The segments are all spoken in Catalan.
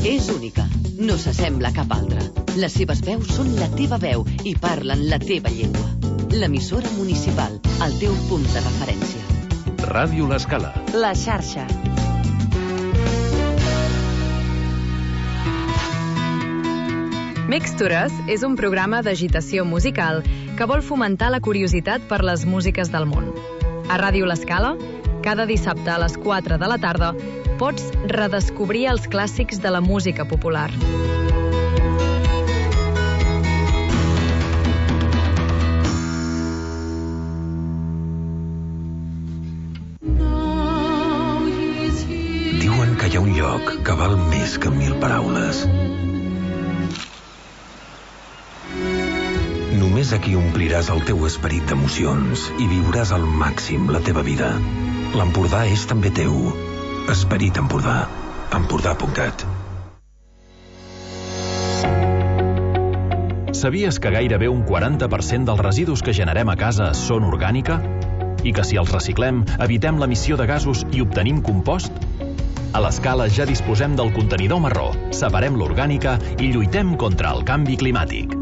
És única, no s'assembla a cap altra. Les seves veus són la teva veu i parlen la teva llengua. L'emissora municipal, el teu punt de referència. Ràdio L'Escala. La xarxa. Mixtures és un programa d'agitació musical que vol fomentar la curiositat per les músiques del món. A Ràdio L'Escala, cada dissabte a les 4 de la tarda, pots redescobrir els clàssics de la música popular. Diuen que hi ha un lloc que val més que 1000 paraules. Només aquí ompliràs el teu esperit d'emocions i viuràs al màxim la teva vida. L'Empordà és també teu. Esperit Empordà. Empordà.cat. Sabies que gairebé un 40% dels residus que generem a casa són orgànica? I que si els reciclem, evitem l'emissió de gasos i obtenim compost? A l'Escala ja disposem del contenidor marró, separem l'orgànica i lluitem contra el canvi climàtic.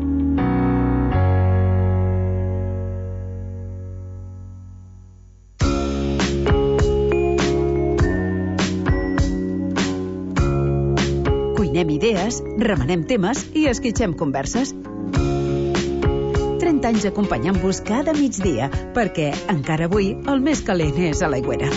Cuinem idees, remenem temes i esquitxem converses. 30 anys acompanyant-vos cada migdia, perquè encara avui el més calent és a l'Aigüera.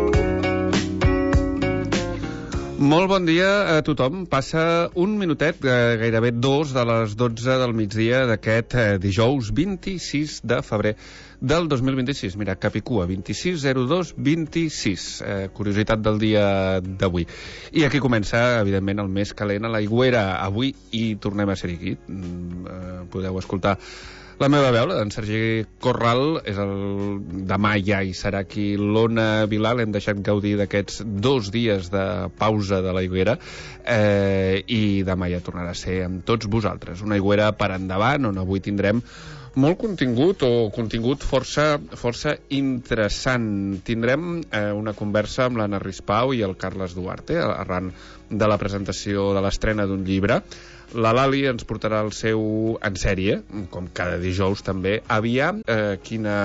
Molt bon dia a tothom. Passa un minutet, gairebé 2 de les 12 del migdia d'aquest dijous 26 de febrer del 2026. Mira, Capicua, 260226. Curiositat del dia d'avui. I aquí comença, evidentment, el més calent a l'Aigüera. Avui hi tornem a ser aquí. Podeu escoltar la meva veu, la d'en Sergi Corral, és demà ja hi serà aquí l'Ona Vilà. L'hem deixat gaudir d'aquests 2 dies de pausa de l'Aigüera i demà ja tornarà a ser amb tots vosaltres. Una Aigüera per endavant, on avui tindrem molt contingut, o contingut força interessant. Tindrem una conversa amb l'Anna Rispau i el Carles Duarte arran de la presentació de l'estrena d'un llibre. La Lali ens portarà el seu en sèrie, com cada dijous també. Aviam, quina...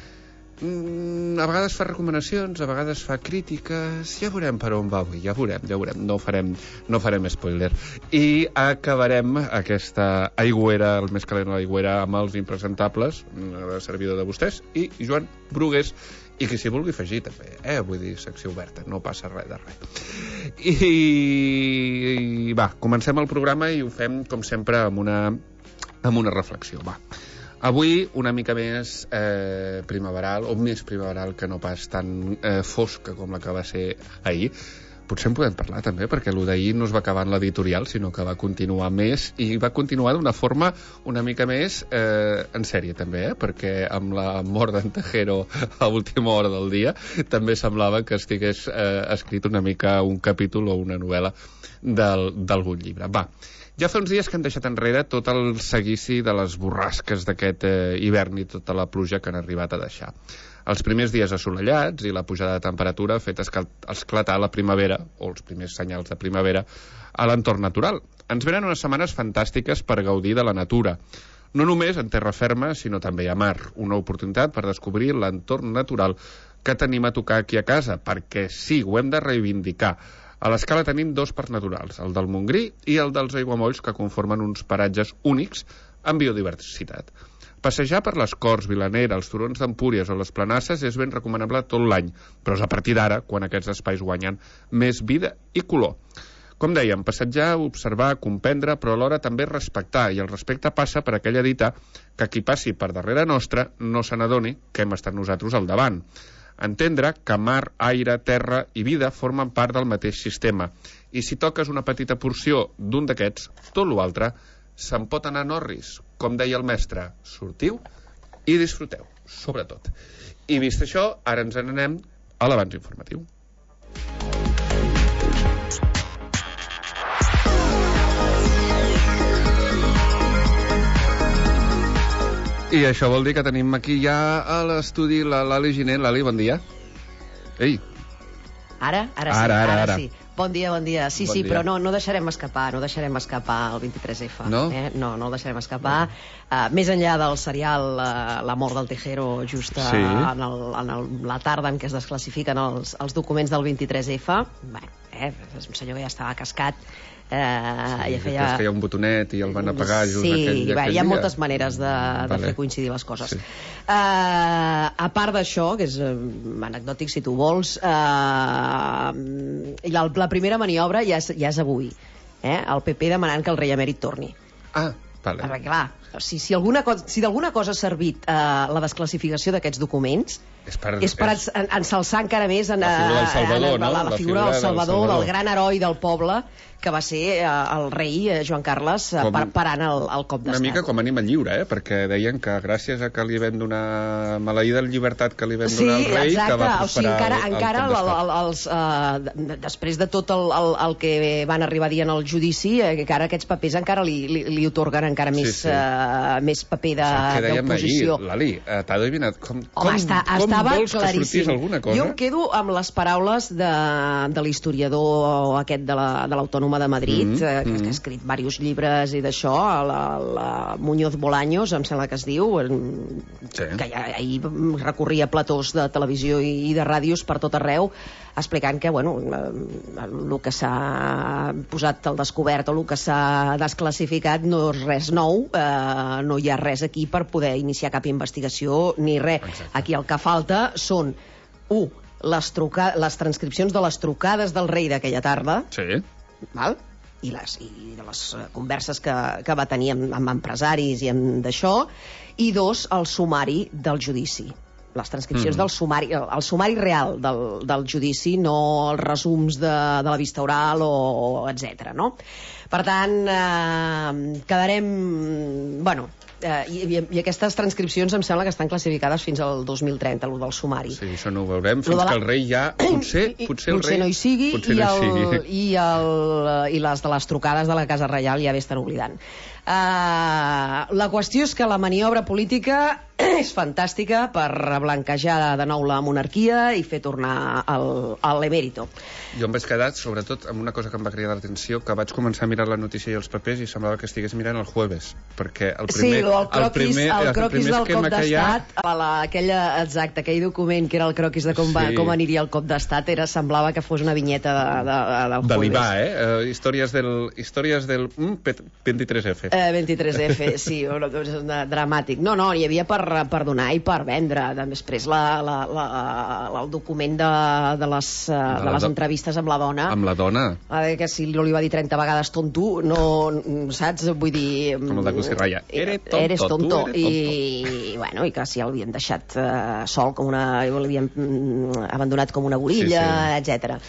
A vegades fa recomanacions, a vegades fa crítiques. Ja veurem per on va avui, ja veurem. No farem spoiler. I acabarem aquesta Aigüera, el més calent a l'Aigüera, amb els impresentables, el servidor de vostès, i Joan Brugués, i qui s'hi vulgui afegir també, vull dir, secció oberta, no passa res de res. I va, comencem el programa i ho fem, com sempre, amb una reflexió. Va. Avui una mica més primaveral, o més primaveral que no pas tan fosca com la que va ser ahir. Potser en podem parlar també, perquè allò d'ahir no es va acabar en l'editorial, sinó que va continuar més, i va continuar d'una forma una mica més en sèrie també, perquè amb la mort d'en Tejero a última hora del dia també semblava que estigués escrit una mica un capítol o una novel·la d'algun llibre. Va, ja fa uns dies que han deixat enrere tot el seguici de les borrasques d'aquest hivern i tota la pluja que han arribat a deixar. Els primers dies assolellats i la pujada de temperatura ha fet esclatar la primavera, o els primers senyals de primavera, a l'entorn natural. Ens venen unes setmanes fantàstiques per gaudir de la natura. No només en terra ferma, sinó també a mar. Una oportunitat per descobrir l'entorn natural que tenim a tocar aquí a casa, perquè sí, ho hem de reivindicar. A l'Escala tenim 2 parcs naturals, el del Montgrí i el dels Aiguamolls, que conformen uns paratges únics amb biodiversitat. Passejar per les Corts, Vilanera, els turons d'Empúries o les Planasses és ben recomanable tot l'any, però és a partir d'ara quan aquests espais guanyen més vida i color. Com dèiem, passejar, observar, comprendre, però alhora també respectar, i el respecte passa per aquella dita que qui passi per darrere nostra no se n'adoni que hem estat nosaltres al davant. Entendre que mar, aire, terra i vida formen part del mateix sistema, i si toques una petita porció d'un d'aquests, tot l'altre se'n pot anar en orris. Com deia el mestre, sortiu i disfruteu, sobretot. I vist això, ara ens n'anem a l'avanç informatiu. I això vol dir que tenim aquí ja a l'estudi la Lali Giner. Lali, bon dia. Ei, Ara sí. Bon dia. Sí, Bon sí, dia. però no deixarem escapar el 23F. No? No el deixarem escapar. Més enllà del serial La mort del Tejero, just Sí. en la tarda en què es desclassifiquen els documents del 23F, és un senyor que ja estava cascat, Es feia un botonet i el van apagar just aquell dia. Hi ha moltes maneres de fer coincidir les coses. Sí. A part d'això, que és anecdòtic si tu vols, la primera maniobra ja és avui. El PP demanant que el rei emèrit torni. Vale. Perquè clar, si d'alguna cosa ha servit la desclassificació d'aquests documents és per ensalçar encara més la figura del Salvador, del gran heroi del poble que va ser el rei Joan Carles parant el cop d'estat. Una mica com ànima lliure, perquè deien que gràcies a que li vam donar maleïda llibertat que li vam donar al rei, exacte. que va prosperar encara després de tot el que van arribar a dir en el judici, encara aquests papers encara li otorguen encara més paper d'oposició. Lali, t'ha adivinat com estava vols que sortís alguna cosa? Jo em quedo amb les paraules de l'historiador aquest de l'Autònoma de Madrid, que ha escrit diversos llibres i d'això, la Muñoz Bolaños, em sembla que es diu, que ahir recorria platós de televisió i de ràdios per tot arreu, explicant que el que s'ha posat al descobert o el que s'ha desclassificat no és res nou, no hi ha res aquí per poder iniciar cap investigació ni res. Exacte. Aquí el que falta són les transcripcions de les trucades del rei d'aquella tarda, i de les converses que va tenir amb empresaris i amb d'això, i el sumari del judici, les transcripcions del sumari, el sumari real del judici, no els resums de la vista oral o etc. No? Per tant, quedarem... I aquestes transcripcions em sembla que estan classificades fins al 2030, el del sumari. Sí, això no ho veurem, fins que el rei ja... Potser el rei... no hi sigui, i les de les trucades de la Casa Reial ja bé estan oblidant. La qüestió és que la maniobra política és fantàstica per blanquejar de nou la monarquia i fer tornar l'emèrito. Jo em vaig quedar, sobretot, amb una cosa que em va cridar l'atenció, que vaig començar a mirar la notícia i els papers i semblava que estigués mirant el jueves, perquè el croquis del cop d'estat, aquell document que era el croquis de com aniria el cop d'estat, semblava que fos una vinyeta del jueves. De l'Ibà, històries del 23F. 23F, sí, dramàtic. No, hi havia per donar i per vendre. Després el document de les entrevistes amb la dona. Amb la dona? Que si li va dir 30 vegades tonto, no, saps? Vull dir... Com el de Cosirraya. Eres tonto. I que si l'havien deixat sol, l'havien abandonat com una gorilla, etc.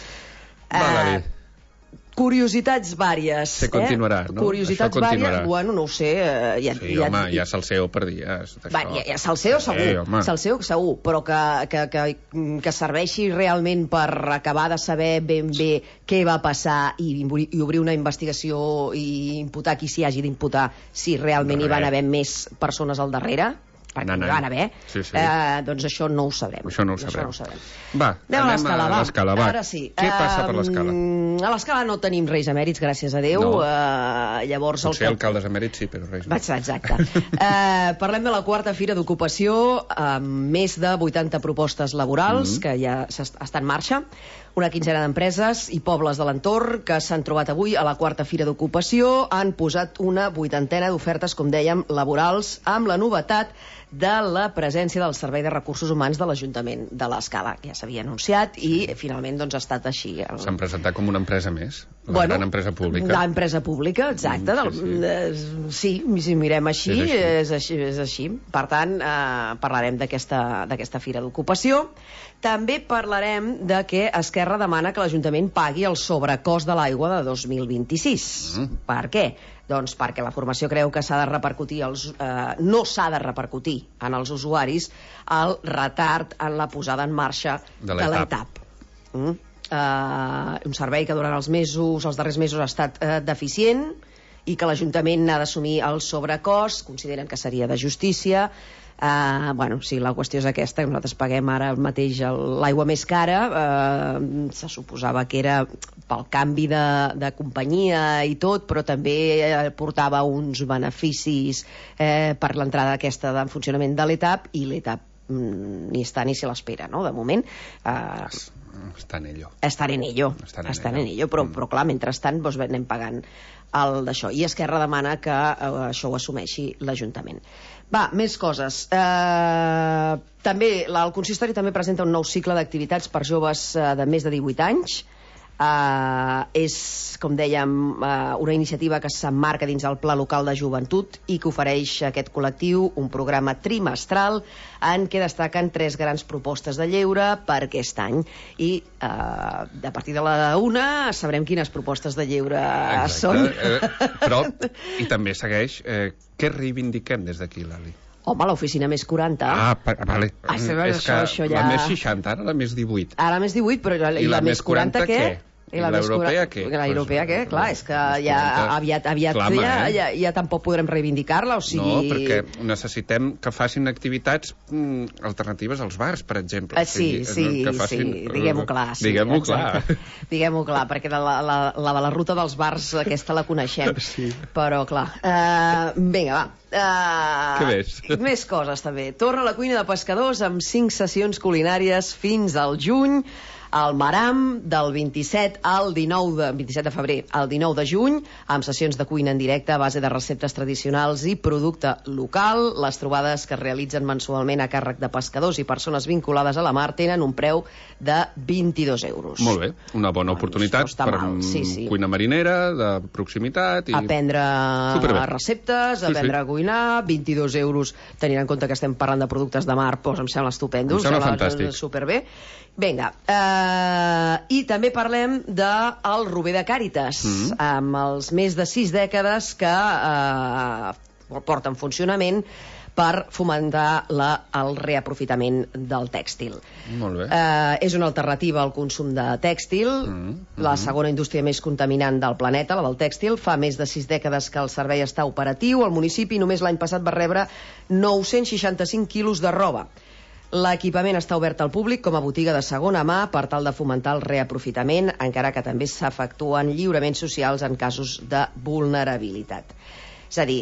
Curiositats vàries. Se continuarà, no? Curiositats vàries, no ho sé. Sí, home, hi ha salseo per dies. Hi ha salseo segur, però que serveixi realment per acabar de saber ben bé què va passar i obrir una investigació i imputar qui s'hi hagi d'imputar, si realment hi van haver més persones al darrere, perquè hi van haver, doncs això no ho sabrem. Va, anem a l'Escala, va. Ara sí. Què passa per l'Escala? A l'Escala no tenim reis emèrits, gràcies a Déu. Llavors potser alcaldes emèrits sí, però reis no. Exacte. Parlem de la quarta Fira d'Ocupació, amb més de 80 propostes laborals que ja estan en marxa. Una quinzena d'empreses i pobles de l'entorn que s'han trobat avui a la quarta Fira d'Ocupació han posat una 80ena d'ofertes, com dèiem, laborals, amb la novetat de la presència del Servei de Recursos Humans de l'Ajuntament de l'Escala, que ja s'havia anunciat i finalment ha estat així. S'han presentat com una empresa més, la gran empresa pública. L'empresa pública, exacte. Sí, si mirem així, és així. Per tant, parlarem d'aquesta Fira d'Ocupació. També parlarem de que Esquerra demana que l'Ajuntament pagui el sobrecost de l'aigua de 2026. Per què? Doncs perquè la formació creu que s'ha de repercutir no s'ha de repercutir en els usuaris el retard en la posada en marxa de l'ETAP. Un servei que durant els darrers mesos ha estat deficient, i que l'Ajuntament ha d'assumir el sobrecost, consideren que seria de justícia. Sí, la qüestió és aquesta, que nosaltres paguem ara mateix l'aigua més cara, se suposava que era pel canvi de companyia i tot, però també portava uns beneficis per l'entrada aquesta en funcionament de l'ETAP, i l'ETAP ni està ni se l'espera, no?, de moment. Estan en ello. Però clar, mentrestant anem pagant el d'això. I Esquerra demana que això ho assumeixi l'Ajuntament. Va, més coses. També el consistori també presenta un nou cicle d'activitats per joves de més de 18 anys. És, com dèiem, una iniciativa que s'emmarca dins el Pla Local de Joventut i que ofereix a aquest col·lectiu un programa trimestral en què destaquen 3 grans propostes de lleure per aquest any. I a partir de la 1 sabrem quines propostes de lleure són. Però, i també segueix, què reivindiquem des d'aquí, Lali? Home, l'oficina més 40. Vale. És que això ja... la més 60, ara la més 18. Ara la més 18, però i la més 40 què? I l'europea què? La europea què? Clar, és que ja aviat ja tampoc podrem reivindicar-la, o sigui... No, perquè necessitem que facin activitats alternatives als bars, per exemple. Sí, diguem-ho clar. Diguem-ho clar, perquè la de la ruta dels bars aquesta la coneixem. Sí. Però, clar... Vinga, va. Què més? Més coses, també. Torna a la cuina de pescadors amb 5 sessions culinàries fins al juny. Al Maram, del 27 de febrer al 19 de juny, amb sessions de cuina en directe a base de receptes tradicionals i producte local. Les trobades, que es realitzen mensualment a càrrec de pescadors i persones vinculades a la mar, tenen un preu de 22 euros. Molt bé, una bona oportunitat per cuina marinera, de proximitat... Aprendre receptes, aprendre a cuinar, 22 euros, tenint en compte que estem parlant de productes de mar, doncs em sembla estupendo. Em sembla fantàstic. Superbé. Vinga, i també parlem del Rober de Càritas, amb els més de 6 dècades que porten funcionament per fomentar el reaprofitament del tèxtil. Molt bé. És una alternativa al consum de tèxtil, la segona indústria més contaminant del planeta, la del tèxtil. Fa més de 6 dècades que el servei està operatiu. El municipi només l'any passat va rebre 965 quilos de roba. L'equipament està obert al públic com a botiga de segona mà per tal de fomentar el reaprofitament, encara que també s'efectuen lliuraments socials en casos de vulnerabilitat. És a dir,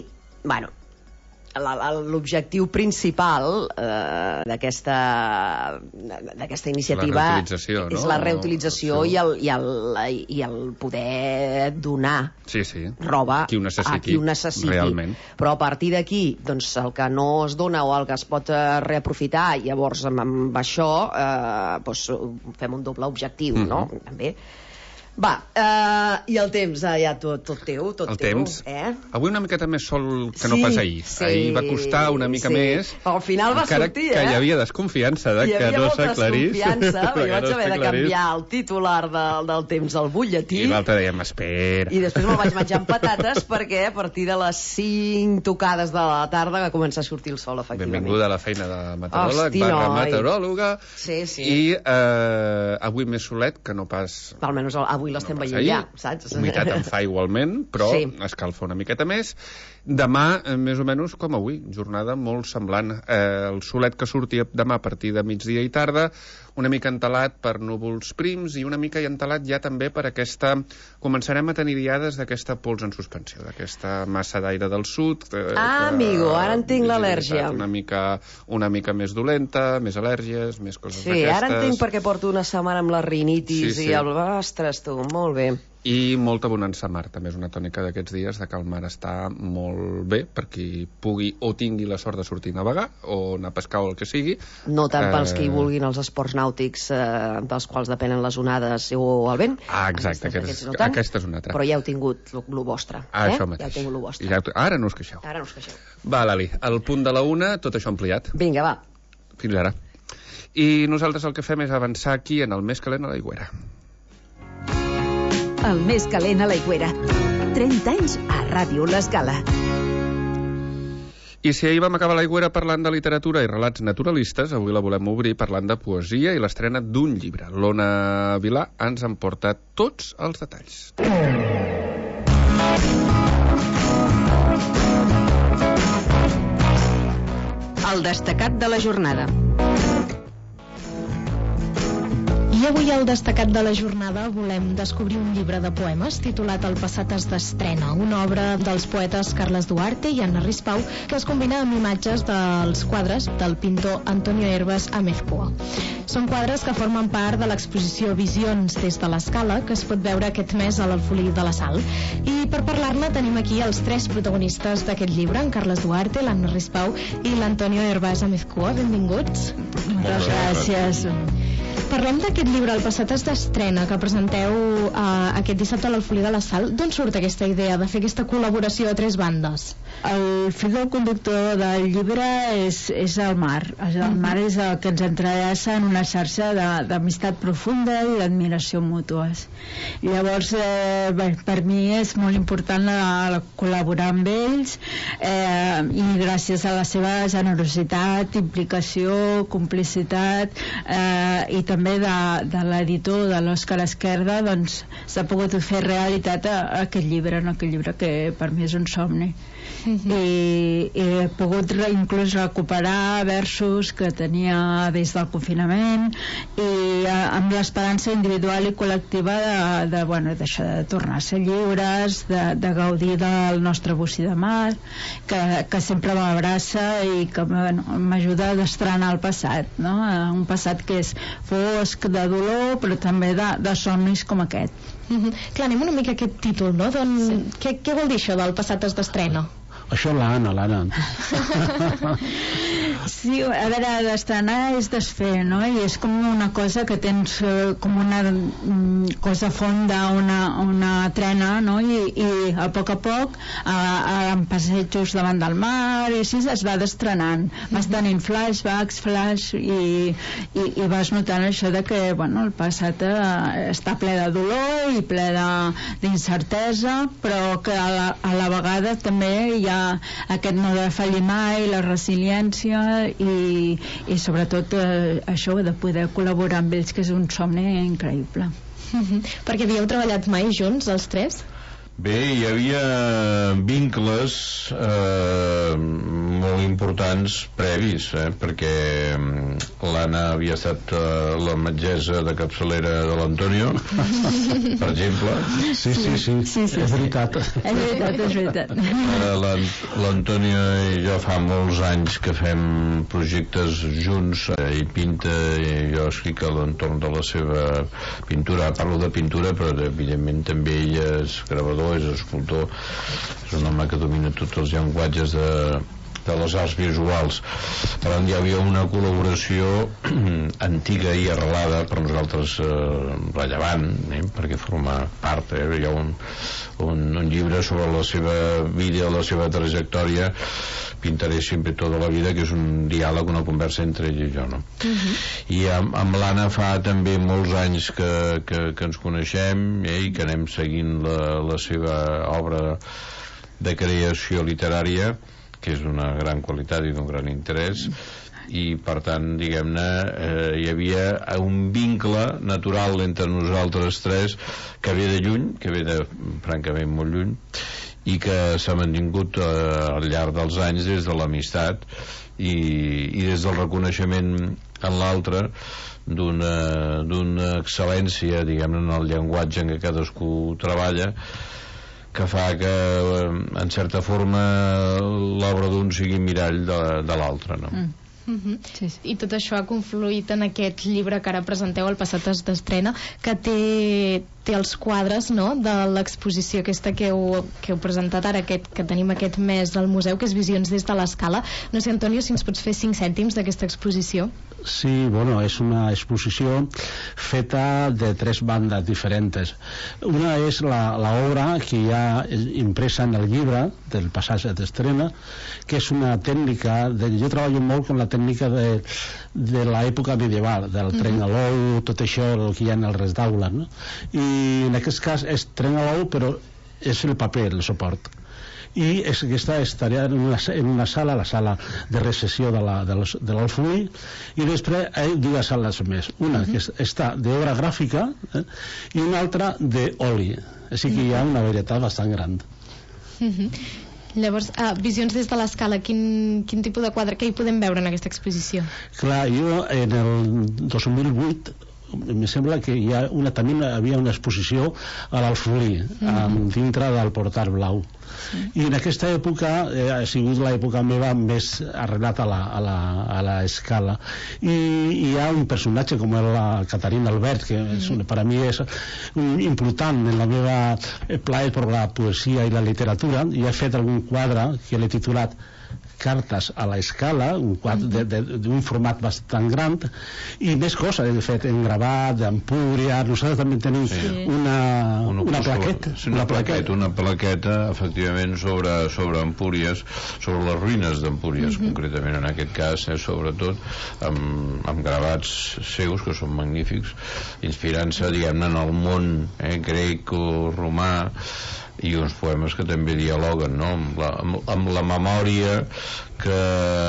l'objectiu principal d'aquesta iniciativa és la reutilització i el poder donar roba a qui ho necessiti. Realment. Però a partir d'aquí, doncs, el que no es dona o el que es pot reaprofitar, llavors amb això fem un doble objectiu, no? També. Va, i el temps, ja tot teu, el temps. Avui una miqueta més sol que no pas ahir. Ahir va costar una mica més. Al final va sortir, que hi havia desconfiança de que no s'aclarís. Hi havia molta desconfiança, perquè vaig haver de canviar el titular del temps al butlletí. I l'altre dèiem, espera. I després me'l vaig menjar amb patates, perquè a partir de les 5 tocades de la tarda va començar a sortir el sol, efectivament. Benvinguda a la feina de meteoròleg, meteoròloga. Sí. I avui més solet que no pas... Almenys avui l'estem veient ja, saps? Humitat en fa igualment, però escalfa una miqueta més. Demà, més o menys com avui, jornada molt semblant. El solet que surti demà a partir de migdia i tarda, una mica entelat per núvols prims i una mica entelat ja també per aquesta... Començarem a tenir diades d'aquesta pols en suspensió, d'aquesta massa d'aire del sud. Amigo, ara entenc l'al·lèrgia. Una mica més dolenta, més al·lèrgies, més coses d'aquestes. Sí, ara entenc perquè porto una setmana amb la rinitis i el... Ostres, tu, molt bé. I molta bonança a mar, també és una tònica d'aquests dies, de que el mar està molt bé per qui pugui o tingui la sort de sortir a navegar o anar a pescar o el que sigui. No tant pels que hi vulguin els esports nàutics dels quals depenen les onades o el vent. Exacte, aquesta és una altra. Però ja heu tingut el vostre. Això mateix. Ja heu tingut el vostre. Ara no us queixeu. Va, Lali, al punt de la 1, tot això ampliat. Vinga, va. Fins ara. I nosaltres el que fem és avançar aquí en el més calent a l'Aigüera. El més calent a l'Aigüera. 30 anys a Ràdio L'Escala. I si ahir vam acabar l'Aigüera parlant de literatura i relats naturalistes, avui la volem obrir parlant de poesia i l'estrena d'un llibre. L'Ona Vilà ens en porta tots els detalls. El destacat de la jornada. I avui al destacat de la jornada volem descobrir un llibre de poemes titulat El passat es d'estrena, una obra dels poetes Carles Duarte i Anna Rispau que es combina amb imatges dels quadres del pintor Antonio Hervas Amezcua. Són quadres que formen part de l'exposició Visions des de l'Escala, que es pot veure aquest mes a l'Alfolí de la Sal. I per parlar-ne tenim aquí els tres protagonistes d'aquest llibre, en Carles Duarte, l'Anna Rispau i l'Antonio Hervas Amezcua. Benvinguts. Moltes gràcies. Parlem d'aquest llibre, El passat es d'estrena, que presenteu aquest dissabte a l'Alfolí de la Sal. D'on surt aquesta idea de fer aquesta col·laboració a tres bandes? El fil del conductor del llibre és el mar. El mar és el que ens entrellaça en una xarxa d'amistat profunda i d'admiració mútues. Llavors, per mi és molt important col·laborar amb ells i gràcies a la seva generositat, implicació, complicitat i també de l'editor, de l'Òscar Esquerda, doncs s'ha pogut fer realitat aquest llibre que per mi és un somni. I he pogut inclús recuperar versos que tenia des del confinament i amb l'esperança individual i col·lectiva de tornar a ser lliures, de gaudir del nostre bocí de mar, que sempre m'abraça i que m'ajuda a destrenar el passat, no? Un passat que és fosc, de dolor, però també de somnis com aquest. Clar, anem una mica a aquest títol, no? Què vol dir això del passat es d'estrena? Això l'Anna. Sí, a veure, d'estrenar és desfer, no? I és com una cosa que tens com una cosa fonda, una trena, no? I a poc en passejos davant del mar i així es va destrenant. Vas tenint flashbacks, i vas notant això de que, el passat està ple de dolor i ple d'incertesa, però que a la vegada també hi ha aquest no defallir mai, la resiliència i sobretot això de poder col·laborar amb ells, que és un somni increïble. Perquè havíeu treballat mai junts, els tres? Bé, hi havia vincles molt importants previs, perquè l'Anna havia estat la metgessa de capçalera de l'Antonio, per exemple. Sí, és veritat. És veritat. L'Antonio i jo fa molts anys que fem projectes junts, ell pinta i jo escric a l'entorn de la seva pintura. Parlo de pintura, però evidentment també ell és gravador, és escultor, és un home que domina tots els llenguatges de les arts visuals. Per tant, hi havia una col·laboració antiga i arrelada, per nosaltres rellevant, perquè forma part. Hi ha un llibre sobre la seva vida, la seva trajectòria, Pintaré sempre tota la vida, que és un diàleg, una conversa entre ell i jo, no? I amb l'Anna fa també molts anys que ens coneixem i que anem seguint la seva obra de creació literària, que és d'una gran qualitat i d'un gran interès, i per tant, diguem-ne, hi havia un vincle natural entre nosaltres tres que ve de lluny, que ve de francament molt lluny, i que s'ha mantingut al llarg dels anys des de l'amistat i des del reconeixement en l'altre d'una excel·lència, diguem-ne, en el llenguatge en què cadascú treballa, que fa que, en certa forma, l'obra d'un sigui mirall de l'altre, no? Sí. I tot això ha confluït en aquest llibre que ara presenteu, El passat es d'estrena, que té els quadres, no?, de l'exposició aquesta que heu presentat ara, que tenim aquest mes al museu, que és Visions des de l'Escala. No sé, Antonio, si ens pots fer 5 cèntims d'aquesta exposició. Sí, és una exposició feta de 3 bandes diferents. Una és l'obra que hi ha impresa en el llibre del passat d'estrena, que és una tècnica jo treballo molt amb la tècnica de l'època medieval, del tren a l'ou, tot això, el que hi ha en el rest d'aula, no? I en aquest cas és tren a l'ou, però és el paper, el suport. I aquesta estaria en una sala, la sala de recepció de l'Alfolí, i després hi ha 2 sales més, una que està d'obra gràfica i una altra d'oli, així que hi ha una varietat bastant gran. Llavors, Visions des de l'Escala, quin tipus de quadre, què hi podem veure en aquesta exposició? Clar, jo en el 2008 em sembla que també hi havia una exposició a l'Alfolí, dintre del Portal Blau. I en aquesta època ha sigut l'època meva més arrelat a l'Escala, i hi ha un personatge com la Caterina Albert, que per a mi és important en la meva plaer per la poesia i la literatura, i he fet algun quadre que l'he titulat Cartes a l'Escala, un quadre d'un format bastant gran, i més coses he fet en gravat, d'Empúria. Nosaltres també tenim una plaqueta. Una plaqueta, efectivament, sobre Empúries, sobre les ruïnes d'Empúries, concretament en aquest cas, sobretot amb gravats seus, que són magnífics, inspirant-se, diguem-ne, en el món grec o romà, i uns poemes que també dialoguen, no?, amb la memòria que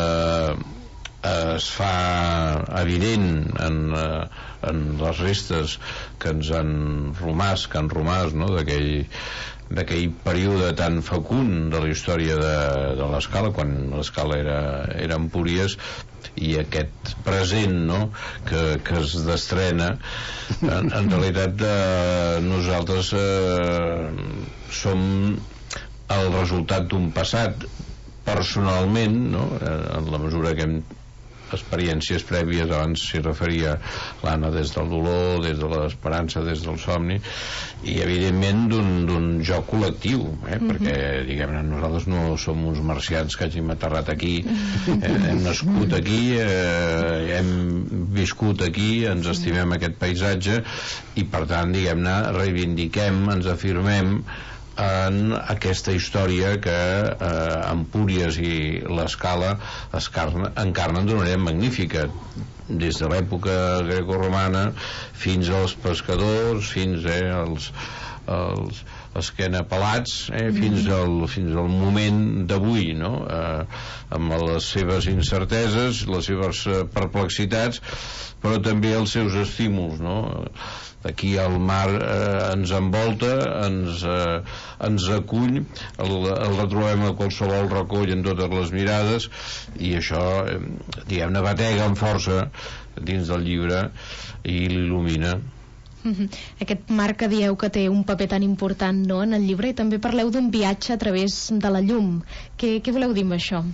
es fa evident en les restes que ens han romàs, no?, d'aquell període tan fecund de la història de l'Escala, quan l'Escala era Empúries, i aquest present, no?, que es destrena. En realitat nosaltres som el resultat d'un passat. Personalment, no?, en la mesura que hem experiències prèvies, abans s'hi referia l'Anna, des del dolor, des de l'esperança, des del somni, i evidentment d'un joc col·lectiu, perquè, diguem-ne, nosaltres no som uns marcians que hàgim aterrat aquí, hem nascut aquí, hem viscut aquí, ens estimem aquest paisatge, i per tant, diguem-ne, reivindiquem, ens afirmem en aquesta història que Empúries i l'Escala encarnen d'una manera magnífica, des de l'època grecoromana fins als pescadors, fins als esquenapelats, fins al moment d'avui, no?, amb les seves incerteses, les seves perplexitats, però també els seus estímuls, no? Aquí el mar ens envolta, ens acull, el retrobem a qualsevol racó i en totes les mirades, i això, diguem-ne, batega amb força dins del llibre i l'il·lumina. Aquest mar que dieu que té un paper tan important, no?, en el llibre, i també parleu d'un viatge a través de la llum. Què voleu dir amb això?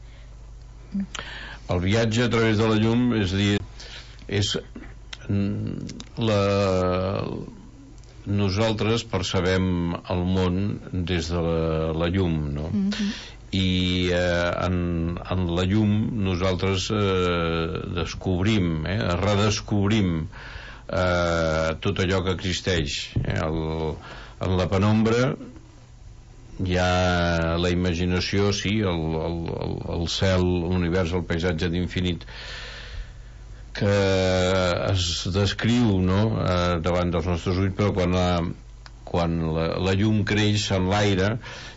El viatge a través de la llum, és a dir, és nosaltres percebem el món des de la llum, no? I en la llum nosaltres descobrim, redescobrim tot allò que existeix. En la penombra hi ha la imaginació, sí, el cel, l'univers, el paisatge d'infinit que es descriu, no?, davant dels nostres ulls, però quan la llum creix en l'aire,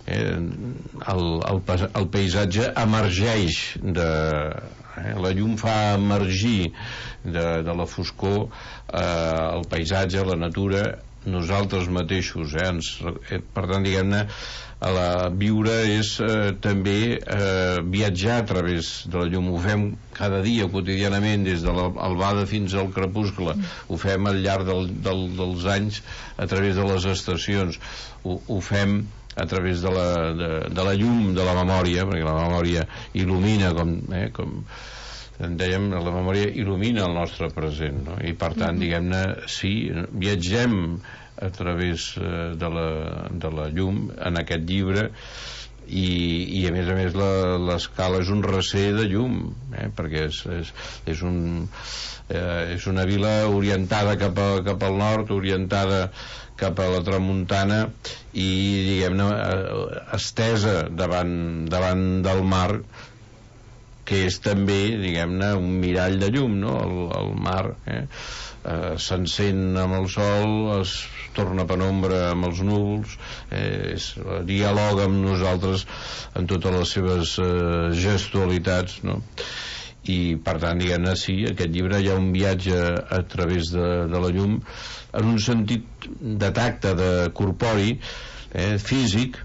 el paisatge emergeix la llum fa emergir de la foscor el paisatge, la natura, nosaltres mateixos, per tant, diguem-ne, viure és també viatjar a través de la llum. Ho fem cada dia, quotidianament, des de l'albada fins al crepuscle, ho fem al llarg dels anys a través de les estacions, ho fem a través de la llum de la memòria, perquè la memòria il·lumina, com dèiem, la memòria il·lumina el nostre present, no? I per tant, diguem-ne, sí, viatgem a través de la llum en aquest llibre, i a més l'Escala és un recer de llum, perquè és una vila orientada cap al nord, orientada cap a la tramuntana, i, diguem-ne, estesa davant del mar, que és també, diguem-ne, un mirall de llum, no? El mar s'encén amb el sol, es torna penombra amb els núvols, dialoga amb nosaltres en totes les seves gestualitats, no? I per tant, diguem-ne, sí, aquest llibre hi ha un viatge a través de la llum en un sentit de tacte, de corpori, físic,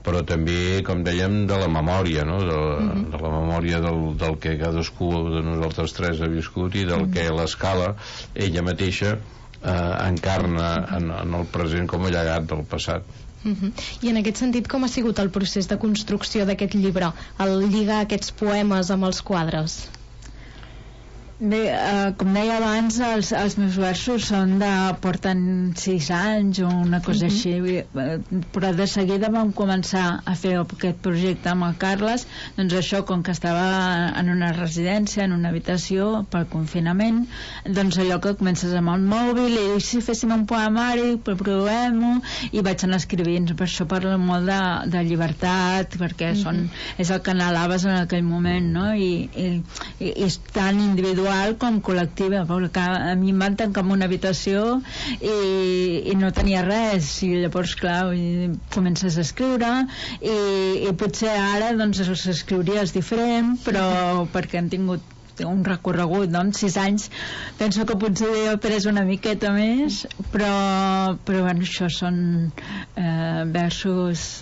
però també, com dèiem, de la memòria, no? De la memòria del que cadascú de nosaltres tres ha viscut i del que l'Escala ella mateixa encarna en el present com a llegat del passat. I en aquest sentit, com ha sigut el procés de construcció d'aquest llibre, el lligar aquests poemes amb els quadres? Bé, com deia abans, els meus versos porten 6 anys o una cosa així, però de seguida vam començar a fer aquest projecte amb el Carles. Doncs això, com que estava en una residència, en una habitació pel confinament, doncs allò que comences amb el mòbil i si féssim un poemari, provem-ho, i vaig anar escrivint. Per això parlo molt de llibertat, perquè és el que anhelaves en aquell moment, no? I és tan individual com col·lectiva, perquè a mi em van tancar en una habitació i no tenia res, i llavors clar, comences a escriure i potser ara doncs els escriuries diferent, però perquè han tingut un recorregut, doncs 6 anys penso que potser he pres una miqueta més, però bueno, això són versos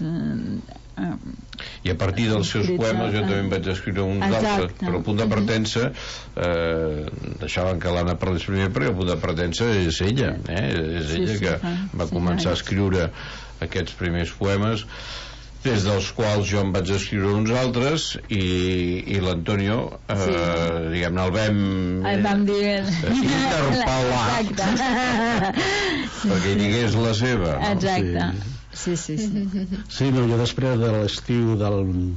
i a partir dels seus poemes jo també en vaig escriure uns altres, però el punt de partença deixaven que l'Anna parlés primer, perquè el punt de partença és ella, és ella que va començar a escriure aquests primers poemes, des dels quals jo em vaig escriure uns altres i l'Antonio diguem-ne el vam interpel·lar perquè hi digués la seva, no? Exacte. Sí. Sí, no, jo després de l'estiu del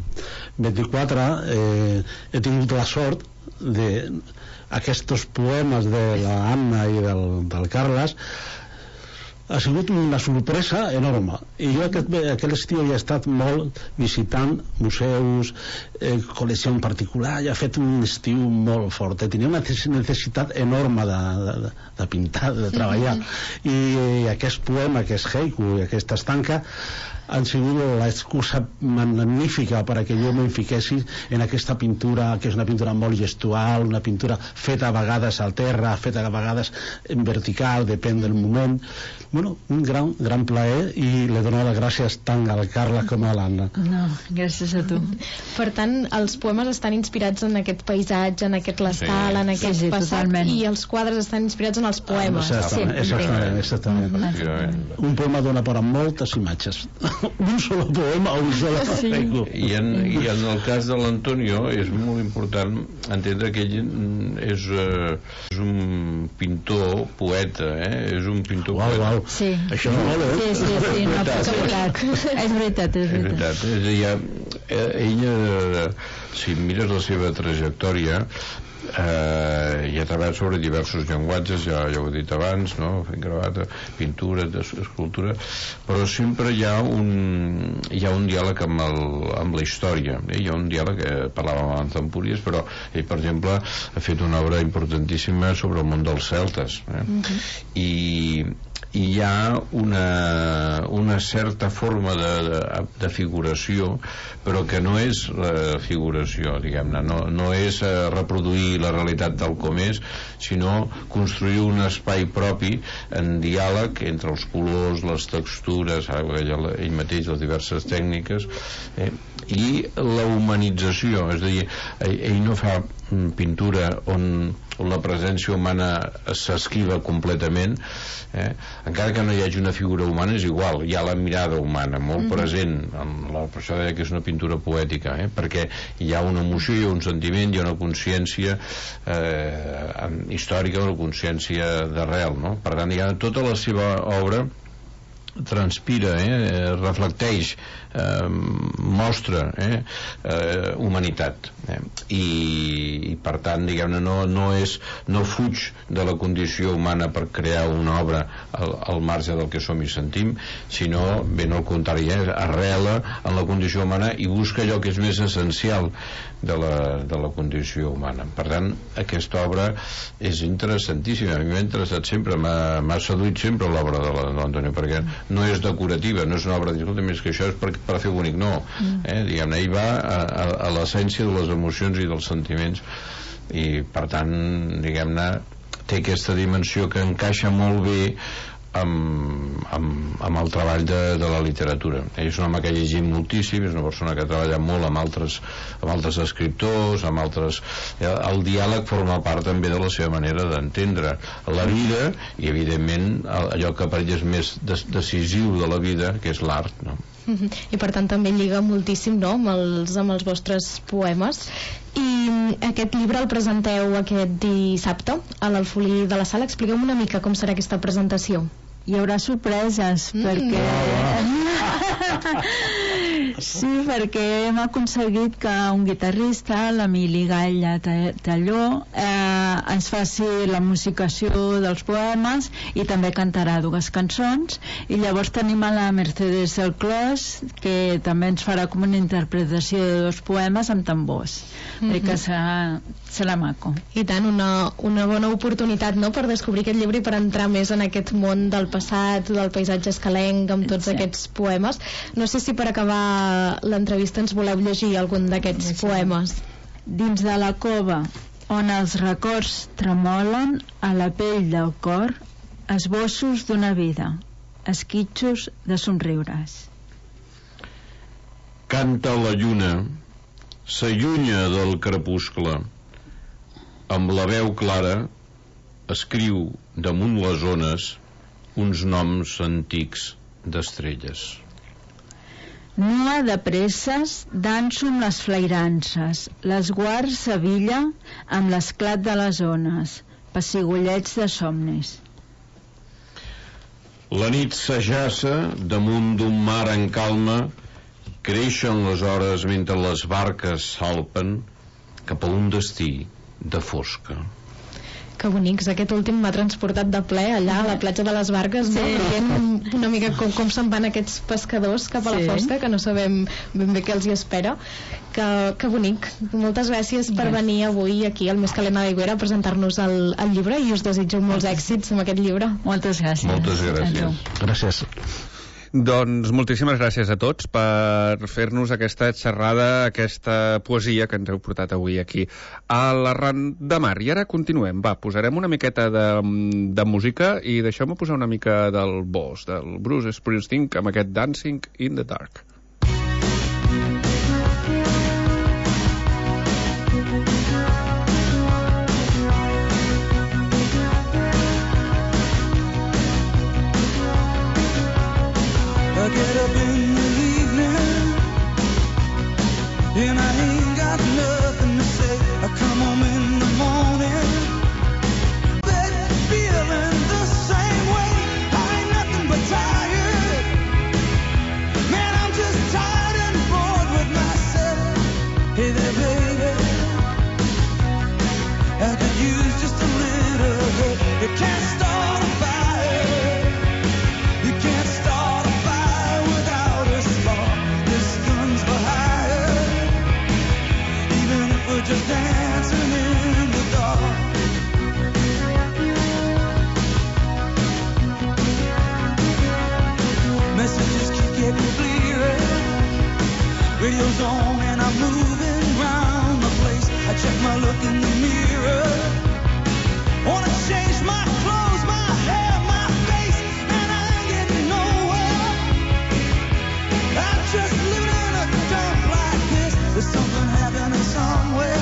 24 he tingut la sort d'aquests poemes de l'Anna i del Carles. Ha sigut una sorpresa enorme, i jo aquell estiu he estat molt visitant museus, col·lecció en particular, i he fet un estiu molt fort, tenia una necessitat enorme de pintar, de treballar, i aquest poema que és Haiku i aquesta estanca han sigut l'excusa magnífica perquè jo me'n fiquessi en aquesta pintura, que és una pintura molt gestual, una pintura feta a vegades al terra, feta a vegades en vertical, depèn del moment. Bueno, un gran plaer, i le dono les gràcies tant al Carles com a l'Anna. No, gràcies a tu. Per tant, els poemes estan inspirats en aquest paisatge, en aquest l'escala, en aquest passat, i els quadres estan inspirats en els poemes. Exactament. Un poema dona per a moltes imatges. Un solo poema o un solo haiku. I en el cas de l'Antonio és molt important entendre que ell és un pintor poeta, és un pintor poeta. Sí. Això és molt, sí, no, és veritat. És a dir, ella, si mires la seva trajectòria, i ha treballat sobre diversos llenguatges, ja ho he dit abans, no? Fent gravata, pintura, escultura, però sempre hi ha un diàleg amb la història, hi ha un diàleg, parlàvem abans d'Empúries, però ell, per exemple, ha fet una obra importantíssima sobre el món dels celtes, i hi ha una certa forma de figuració, però que no és figuració, diguem-ne, no és reproduir la realitat tal com és, sinó construir un espai propi en diàleg entre els colors, les textures, ell mateix, les diverses tècniques, i la humanització, és a dir, ell no fa pintura on la presència humana s'esquiva completament, encara que no hi hagi una figura humana és igual, hi ha la mirada humana molt present, per això deia que és una pintura poètica, perquè hi ha una emoció, hi ha un sentiment, hi ha una consciència històrica, una consciència d'arrel, no? Per tant, tota la seva obra transpira, reflecteix, mostra humanitat, i per tant, diguem-ne, no fuig de la condició humana per crear una obra al marge del que som i sentim, sinó ben al contrari, arrela en la condició humana i busca allò que és més essencial de la condició humana. Per tant, aquesta obra és interessantíssima, a mi m'ha interessat sempre, m'ha seduït sempre l'obra de l'Antonio, perquè no és decorativa, no és una obra més que això és per fer bonic, no, diguem-ne, ell va a l'essència de les emocions i dels sentiments, i per tant, diguem-ne, té aquesta dimensió que encaixa molt bé amb el treball de la literatura. Ell és un home que ha llegit moltíssim, és una persona que ha treballat molt amb altres escriptors, amb altres... El diàleg forma part també de la seva manera d'entendre la vida i, evidentment, allò que per ell és més decisiu de la vida, que és l'art, no? I per tant també lliga moltíssim, no?, amb els vostres poemes. I aquest llibre el presenteu aquest dissabte a l'Alfolí de la Sala. Expliqueu una mica com serà aquesta presentació. Hi haurà sorpreses, perquè... Sí, perquè hem aconseguit que un guitarrista, l'Emili Gall de Talló, ens faci la musicació dels poemes i també cantarà 2 cançons, i llavors tenim a la Mercedes El Clos, que també ens farà com una interpretació de 2 poemes amb tambors, que serà maco. I tant, una bona oportunitat, no?, per descobrir aquest llibre i per entrar més en aquest món del passat, del paisatge escalenc, amb tots aquests poemes. No sé si per acabar l'entrevista ens voleu llegir algun d'aquests poemes. Dins de la cova on els records tremolen a la pell del cor, esbossos d'una vida, esquitxos de somriures. Canta la lluna, s'allunya del crepuscle, amb la veu clara escriu damunt les ones uns noms antics d'estrelles. Nua de presses, danso amb les flairances, l'esguard s'avilla amb l'esclat de les ones, pessigolleig de somnis. La nit s'ajaça damunt d'un mar en calma, creixen les hores mentre les barques salpen cap a un destí de fosca. Que bonics, aquest últim m'ha transportat de ple allà a la platja de les Barques, no? Veient una mica com se'n van aquests pescadors cap a la fosca, que no sabem ben bé què els hi espera. Que bonic. Moltes gràcies per venir avui aquí al Més Calent a l'Aigüera a presentar-nos el llibre, i us desitjo molts èxits amb aquest llibre. Moltes gràcies. Moltes gràcies. Gràcies. Doncs moltíssimes gràcies a tots per fer-nos aquesta xerrada, aquesta poesia que ens heu portat avui aquí a l'Arran de Mar. I ara continuem. Va, posarem una miqueta de música i deixeu-me posar una mica del Boss, del Bruce Springsteen, amb aquest Dancing in the Dark. I get up in the evening and I ain't got nothing to say. I come home in the morning, bed feeling the same way. I ain't nothing but tired. Man, I'm just tired and bored with myself. Hey there, baby, I could use just a little help. You can't start a fire. You can't start a fire without a spark. This gun's for hire. Even if we're just dancing in the dark. Messages keep getting clearer. Radio's on and I'm moving round the place. I check my look in the mirror. Wanna change my clothes, my hair, my face, and I ain't getting nowhere. I'm just living in a dump like this. There's something happening somewhere.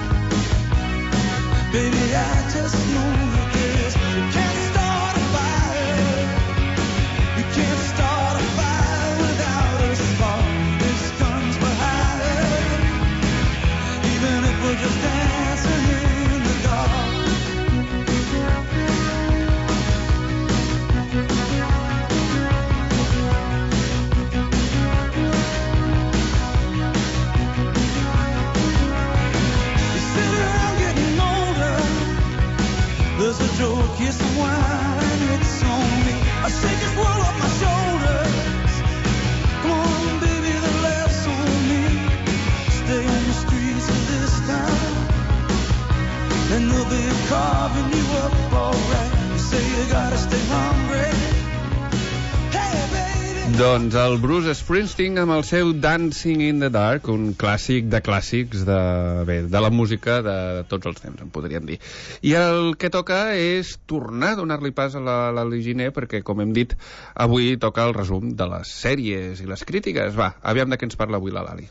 Baby, I just know that this. You can't start a fire. You can't start a fire without a spark. This gun's for hire. Even if we're just dancing in the dark. Doncs el Bruce Springsteen amb el seu Dancing in the Dark, un clàssic de clàssics de la música de tots els temps, en podríem dir. I el que toca és tornar a donar-li pas a l'Ali Giner, perquè, com hem dit, avui toca el resum de les sèries i les crítiques. Va, aviam de què ens parla avui la Lali.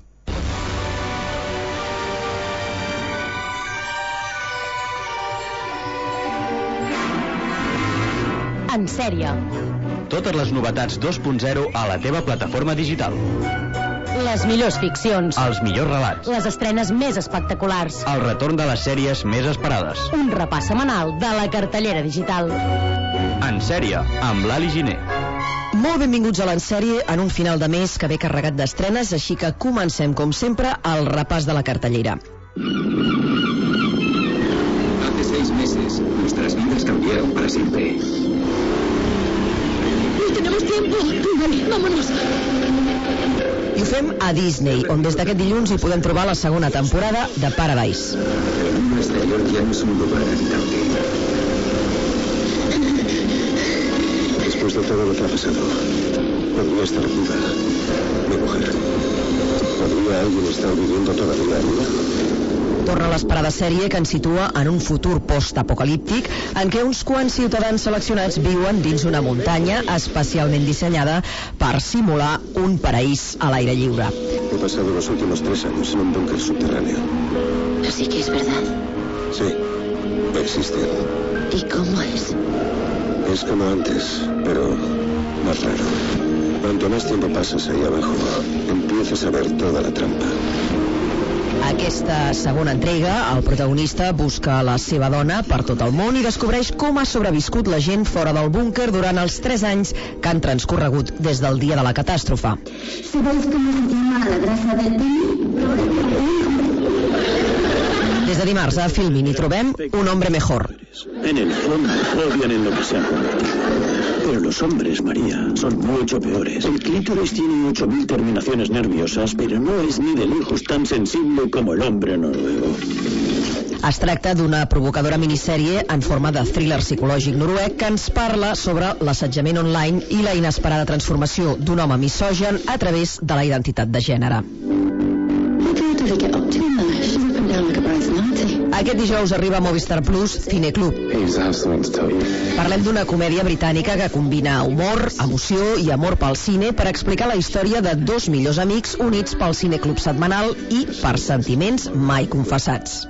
En sèrie. Totes les novetats 2.0 a la teva plataforma digital. Les millors ficcions. Els millors relats. Les estrenes més espectaculars. El retorn de les sèries més esperades. Un repàs setmanal de la cartellera digital. En sèrie, amb l'Ali Giner. Molt benvinguts a l'Ensèrie en un final de mes que ve carregat d'estrenes, així que comencem, com sempre, el repàs de la cartellera. Hace 6 meses, nuestras vidas cambiaron para siempre. No tenemos tiempo. Vale, vámonos. I ho fem a Disney, on des d'aquest dilluns hi podem trobar la segona temporada de Paradise. El mundo exterior ya no es un lugar habitable. Después de todo lo que ha pasado, podría estar viva, mi mujer. ¿Podría alguien estar viviendo todavía en ella? Torna l'esperada sèrie que ens situa en un futur post-apocalíptic en què uns quants ciutadans seleccionats viuen dins una muntanya especialment dissenyada per simular un paraís a l'aire lliure. He pasado los últimos 3 años en un búnker subterráneo. Así que es verdad. Sí, existen. ¿Y cómo es? Es como antes, pero más raro. Cuanto más tiempo pasas ahí abajo, empiezas a ver toda la trampa. Aquesta segona entrega, el protagonista busca la seva dona per tot el món i descobreix com ha sobreviscut la gent fora del búnquer durant els 3 anys que han transcorregut des del dia de la catàstrofe. ¿Sabéis cómo se llama la grasa del pene? Des de dimarts a Filmin hi trobem Un hombre mejor. En el fondo odian en lo que se han convertido. Pero los hombres, María, son mucho peores. El clítoris tiene 8.000 terminaciones nerviosas, pero no es ni de lejos tan sensible como el hombre noruego. Es tracta d'una provocadora minissèrie en forma de thriller psicològic noruec que ens parla sobre l'assetjament online i la inesperada transformació d'un home misògen a través de la identitat de gènere. Aquest dijous arriba a Movistar Plus Cineclub. Parlem d'una comèdia britànica que combina humor, emoció i amor pel cine per explicar la història de 2 millors amics units pel cineclub setmanal i per sentiments mai confessats.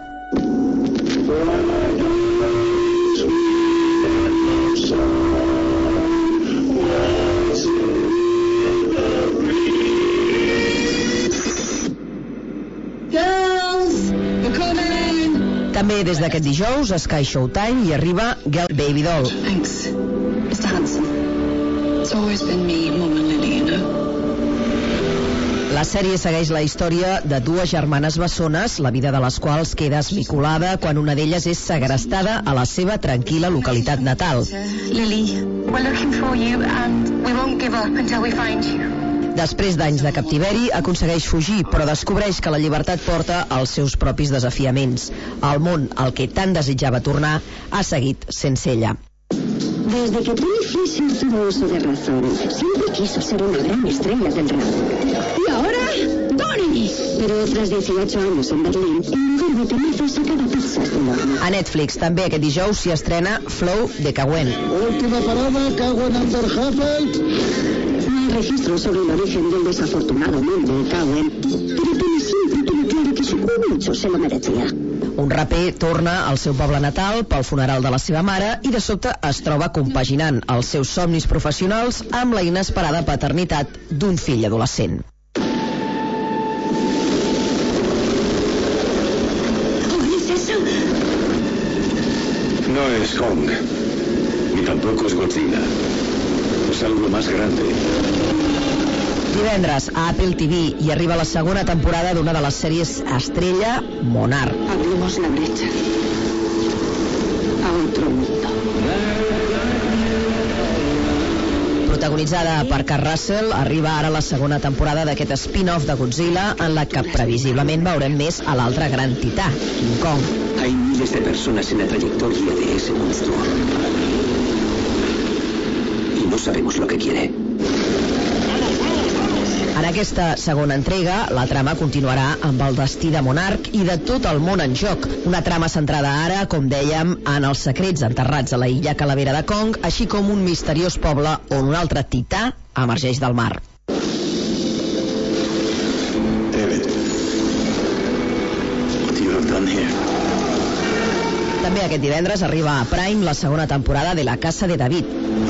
També des d'aquest dijous a Sky Showtime hi arriba Girl Baby Doll. Thanks, Mr. Hanson. It's always been me, Mom and Lily, you know. La sèrie segueix la història de 2 germanes bessones, la vida de les quals queda esmicolada quan una d'elles és segrestada a la seva tranquil·la localitat natal. Lily, we're looking for you and we won't give up until we find you. Després d'anys de captiveri, aconsegueix fugir, però descobreix que la llibertat porta als seus propis desafiaments. El món al que tant desitjava tornar ha seguit sense ella. Desde que Tony Fisher tuvo uso de razón, siempre quiso ser una gran estrella del rap. ¿Y ahora? ¡Tony! Pero tras 18 años en Berlín, en lugar de temazos sacaba pizzas del horno. A Netflix també aquest dijous s'hi estrena Flow de Cauen. Última parada, Cauen under Huffeld. No hay registros sobre el origen del desafortunado mundo de Cauen, pero Tony siempre tuvo claro que su mucho se lo merecía. Un raper torna al seu poble natal pel funeral de la seva mare i de sobte es troba compaginant els seus somnis professionals amb la inesperada paternitat d'un fill adolescent. ¿Oyes eso? No es Kong, ni tampoco es Godzilla. Es algo más grande. Divendres a Apple TV hi arriba la segona temporada d'una de les sèries estrella, Monarch. Abrimos la brecha a otro mundo. Protagonitzada per Kurt Russell, arriba ara la segona temporada d'aquest spin-off de Godzilla en la que previsiblement veurem més a l'altre gran tità, King Kong. Hay miles de personas en la trayectoria de ese monstruo. Y no sabemos lo que quiere. aquesta segona entrega, la trama continuarà amb el destí de Monarch i de tot el món en joc. Una trama centrada ara, com dèiem, en els secrets enterrats a la illa Calavera de Kong, així com un misteriós poble on un altre tità emergeix del mar. David, what you have done here? També aquest divendres arriba a Prime la segona temporada de La Casa de David.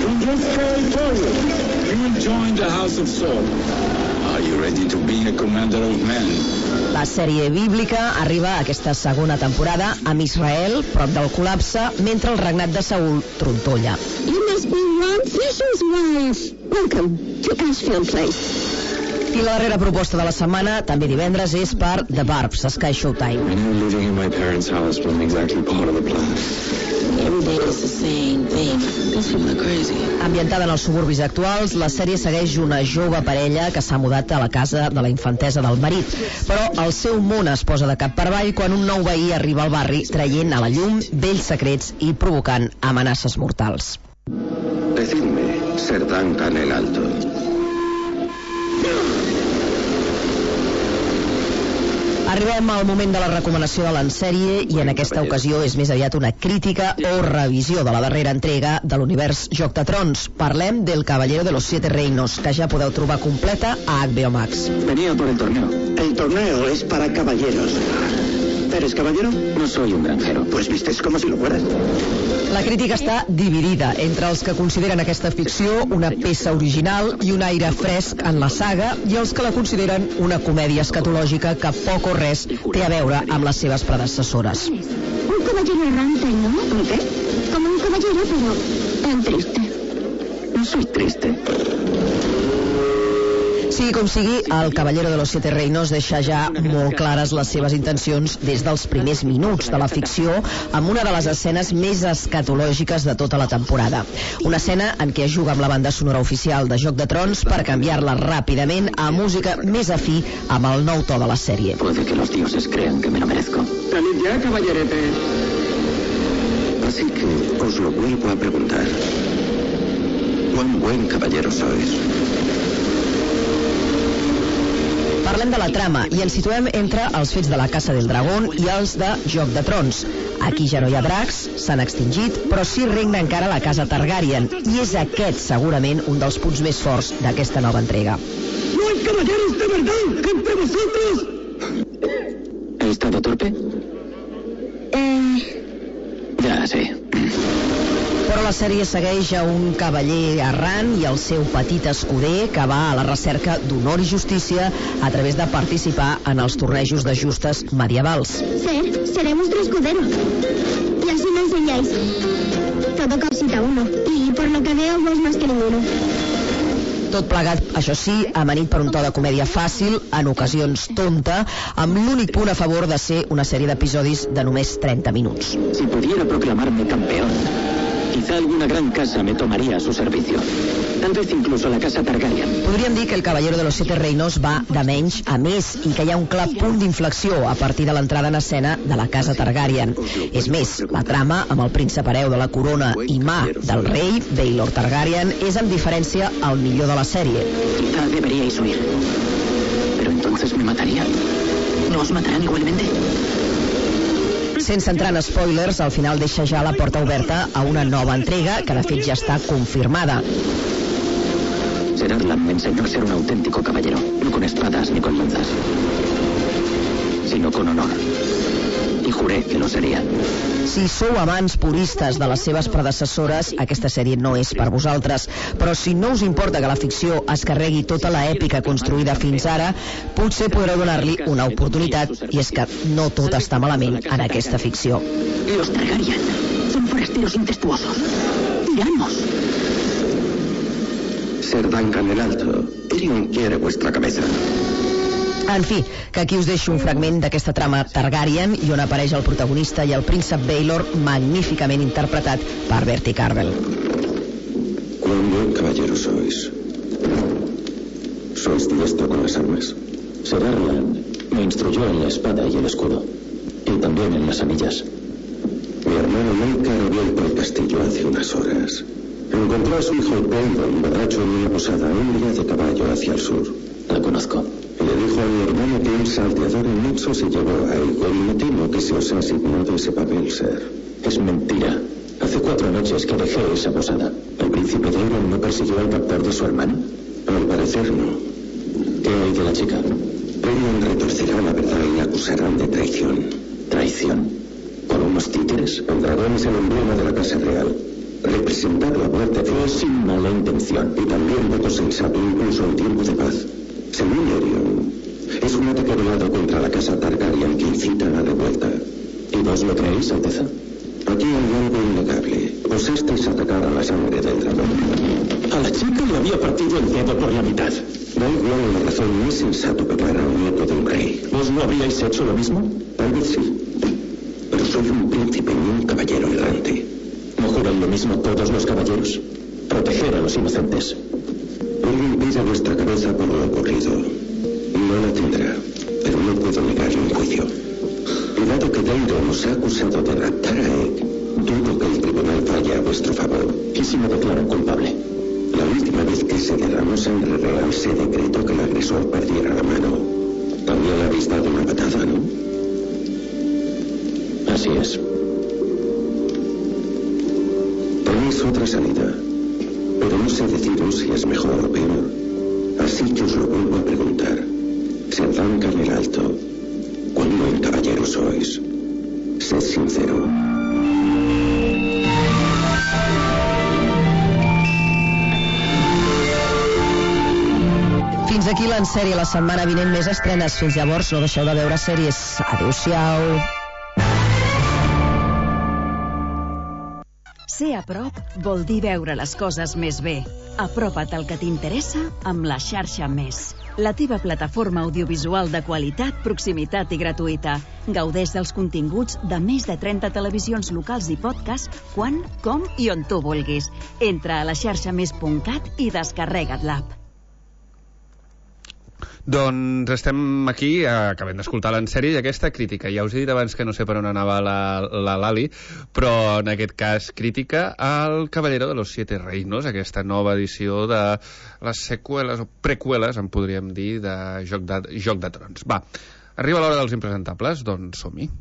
La sèrie bíblica arriba a aquesta segona temporada amb Israel, prop del col·lapse, mentre el regnat de Saül trontolla. You must be Ron Fisher's wife. Welcome to Ashfield Place. I la darrera proposta de la setmana, també divendres, és per The Barbs, Sky Showtime. I know living in my parents' house wasn't exactly part of the plan. Every day is the same thing. These people are crazy. Ambientada en els suburbis actuals, la sèrie segueix una jove parella que s'ha mudat a la casa de la infantesa del marit. Però el seu món es posa de cap per avall quan un nou veí arriba al barri traient a la llum vells secrets i provocant amenaces mortals. Decidme, Ser Duncan el Alto. Arribem al moment de la recomanació de l'ensèrie i en aquesta ocasió és més aviat una crítica o revisió de la darrera entrega de l'univers Joc de Trons. Parlem del Caballero de los Siete Reinos, que ja podeu trobar completa a HBO Max. Venía por el torneo. El torneo es para caballeros. ¿Eres caballero? No soy un granjero. Pues vistes como si lo fueras. La crítica està dividida entre els que consideren aquesta ficció una peça original i un aire fresc en la saga i els que la consideren una comèdia escatològica que poc o res té a veure amb les seves predecessores. Un caballero errante, ¿no? ¿Un qué? Como un caballero, pero tan triste. No soy triste. Sigui com sigui, el Caballero de los Siete Reinos deixa ja molt clares les seves intencions des dels primers minuts de la ficció, amb una de les escenes més escatològiques de tota la temporada. Una escena en què es juga amb la banda sonora oficial de Joc de Trons per canviar-la ràpidament a música més afí amb el nou to de la sèrie. Puede que los dioses crean que me lo merezco. ¡Salid ya, caballerete! Así que os lo vuelvo a preguntar. ¿Cuán buen caballero sois? Parlem de la trama i ens situem entre els fets de la Casa del Dragón i els de Joc de Trons. Aquí ja no hi ha dracs, s'han extingit, però sí regna encara la Casa Targaryen, i és aquest segurament un dels punts més forts d'aquesta nova entrega. ¡No hay caballeros de verdad entre vosotros! ¿He estado torpe? Ya sé. Però la sèrie segueix a un cavaller errant i el seu petit escuder que va a la recerca d'honor i justícia a través de participar en els tornejos de justes medievals. Seré vuestro escudero. Y así me enseñáis. Todo capsita uno. Y por lo que veo, vos más que ninguno. Tot plegat, això sí, amanit per un to de comèdia fàcil, en ocasions tonta, amb l'únic punt a favor de ser una sèrie d'episodis de només 30 minuts. Si pudiera proclamarme campeón, quizá alguna gran casa me tomaría a su servicio. Tal vez incluso la casa Targaryen. Podríem dir que el Caballero de los Siete Reinos va de menys a més i que hi ha un clar punt d'inflexió a partir de l'entrada en escena de la casa Targaryen. És més, la trama amb el príncep hereu de la corona i mà del rei, Baelor Targaryen, és amb diferència el millor de la sèrie. Quizá deberíais huir. Pero entonces me matarían. ¿No os matarán igualmente? Sense entrar en spoilers, al final deixa ja la porta oberta a una nova entrega que de fet ja està confirmada. Ser Arlan me enseñó a ser un auténtico caballero, no con espadas ni con lanzas, sino con honor. Y juré que lo sería. Si sou amants puristes de les seves predecessores, aquesta sèrie no és per vosaltres. Però si no us importa que la ficció es carregui tota l'èpica construïda fins ara, potser podreu donar-li una oportunitat, i és que no tot està malament en aquesta ficció. Los Targaryen son forasteros incestuosos, tiranos. Ser Duncan el Alto, Tyrion quiere vuestra cabeza. En fi, que aquí us deixo un fragment d'aquesta trama Targaryen i on apareix el protagonista i el príncep Baelor, magníficament interpretat per Bertie Carvel. Cuán buen caballero sois. Sois diestro con las armas. Ser Arlan me instruyó en la espada y el escudo, y también en las anillas. Mi hermano nunca ha vuelto al castillo hace unas horas. Encontró a su hijo Baelor borracho en una posada un día de caballo hacia el sur. La conozco. Le dijo a mi hermano que un salteador inmenso se llevó a Egon y me temo que se os ha asignado ese papel, Sir. Es mentira. Hace 4 noches que dejé esa posada. ¿El príncipe de Egon no persiguió al captor de su hermano? Al parecer no. ¿Qué hay de la chica? Egon retorcerá la verdad y la acusarán de traición. ¿Traición? ¿Por unos títeres? El dragón es el emblema de la Casa Real. Representar la muerte fue sin mala intención y también voto sensato incluso en tiempo de paz. Según Erion, es un ataque velado contra la Casa Targaryen que incita a la revuelta. ¿Y vos lo creéis, Alteza? Aquí hay algo innegable. Osasteis atacar a la sangre del dragón. A la chica le había partido el dedo por la mitad. Da igual la razón, no es sensato pegar a un nieto de un rey. ¿Vos no habríais hecho lo mismo? Tal vez sí. Pero soy un príncipe y un caballero errante. ¿No juran lo mismo todos los caballeros? Proteger a los inocentes. Alguien pide vuestra cabeza por lo ocurrido. No la tendrá, pero no puedo negarle un juicio. Y dado que Dairo nos ha acusado de raptar a Egg, dudo que el tribunal falle a vuestro favor. ¿Y si me declaran culpable? La última vez que se derramó sangre real se decretó que el agresor perdiera la mano. También le habéis dado una patada, ¿no? Así es. Tenéis otra salida, pero no sé deciros si es mejor o peor. Así que os lo vuelvo a preguntar. Serdán Canel Alto, ¿cuán buen caballero sois? Sed sincero. Fins aquí l'ensèrie la setmana vinent, més estrenes. Fins llavors, no deixeu de veure sèries. Adéu-siau. Ser a prop vol dir veure les coses més bé. Apropa't al que t'interessa amb la xarxa Més. La teva plataforma audiovisual de qualitat, proximitat i gratuïta. Gaudeix dels continguts de més de 30 televisions locals i podcast quan, com i on tu vulguis. Entra a laxarxamés.cat i descarrega't l'app. Doncs estem aquí, acabem d'escoltar l'ensèrie i aquesta crítica. Ja us he dit abans que no sé per on anava la Lali, però en aquest cas crítica al Caballero de los Siete Reinos, aquesta nova edició de les seqüeles o preqüeles, en podríem dir, de Joc de Trons. Va, arriba l'hora dels impresentables, doncs som-hi.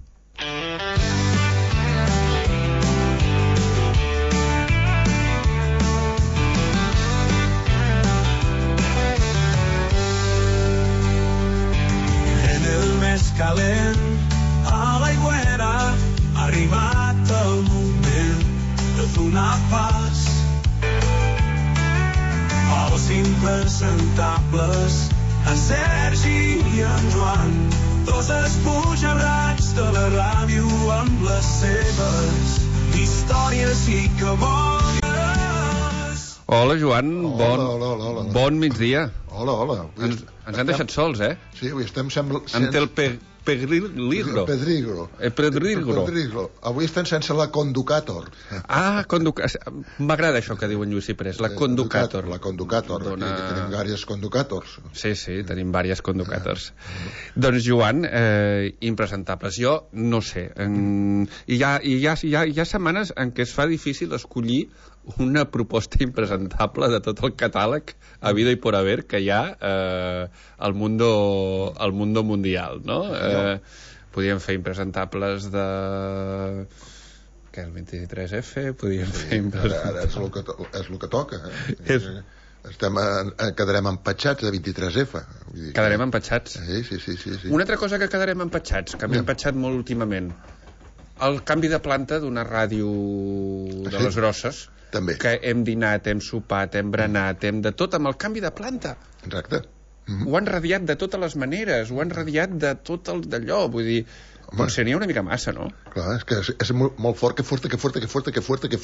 Calent a l'aigüera ha arribat el moment de donar pas als impresentables, en Sergi i en Joan, dos esbojarrats de la ràdio amb les seves històries i cabòries. Hola, Joan, hola. Bon migdia. Hola. Ens han deixat sols, eh? Sí, avui estem... Amb el Pedrigro. Avui estem sense la Conducator. M'agrada això que diu en Lluís Ciprés, la Conducator. La Conducator, tenim diverses Conducators. Sí, tenim diverses Conducators. Doncs, Joan, impresentables. Jo no sé. Hi ha setmanes en què es fa difícil escollir una proposta impresentable de tot el catàleg a vida i por haver que hi ha al mundo mundial, no? Podríem fer impresentables de... el 23F, podríem fer ara és el que toca. Quedarem empatxats de 23F. Quedarem empatxats. Sí. Una altra cosa que quedarem empatxats, que m'he empatxat molt últimament, el canvi de planta d'una ràdio de les grosses. També. Que hem dinat, hem sopat, hem berenat, hem de tot amb el canvi de planta. Exacte. Ho han radiat de totes les maneres, ho han radiat de tot el d'allò, vull dir, potser n'hi ha una mica massa, no? Clar, és que és molt fort, que fuerte.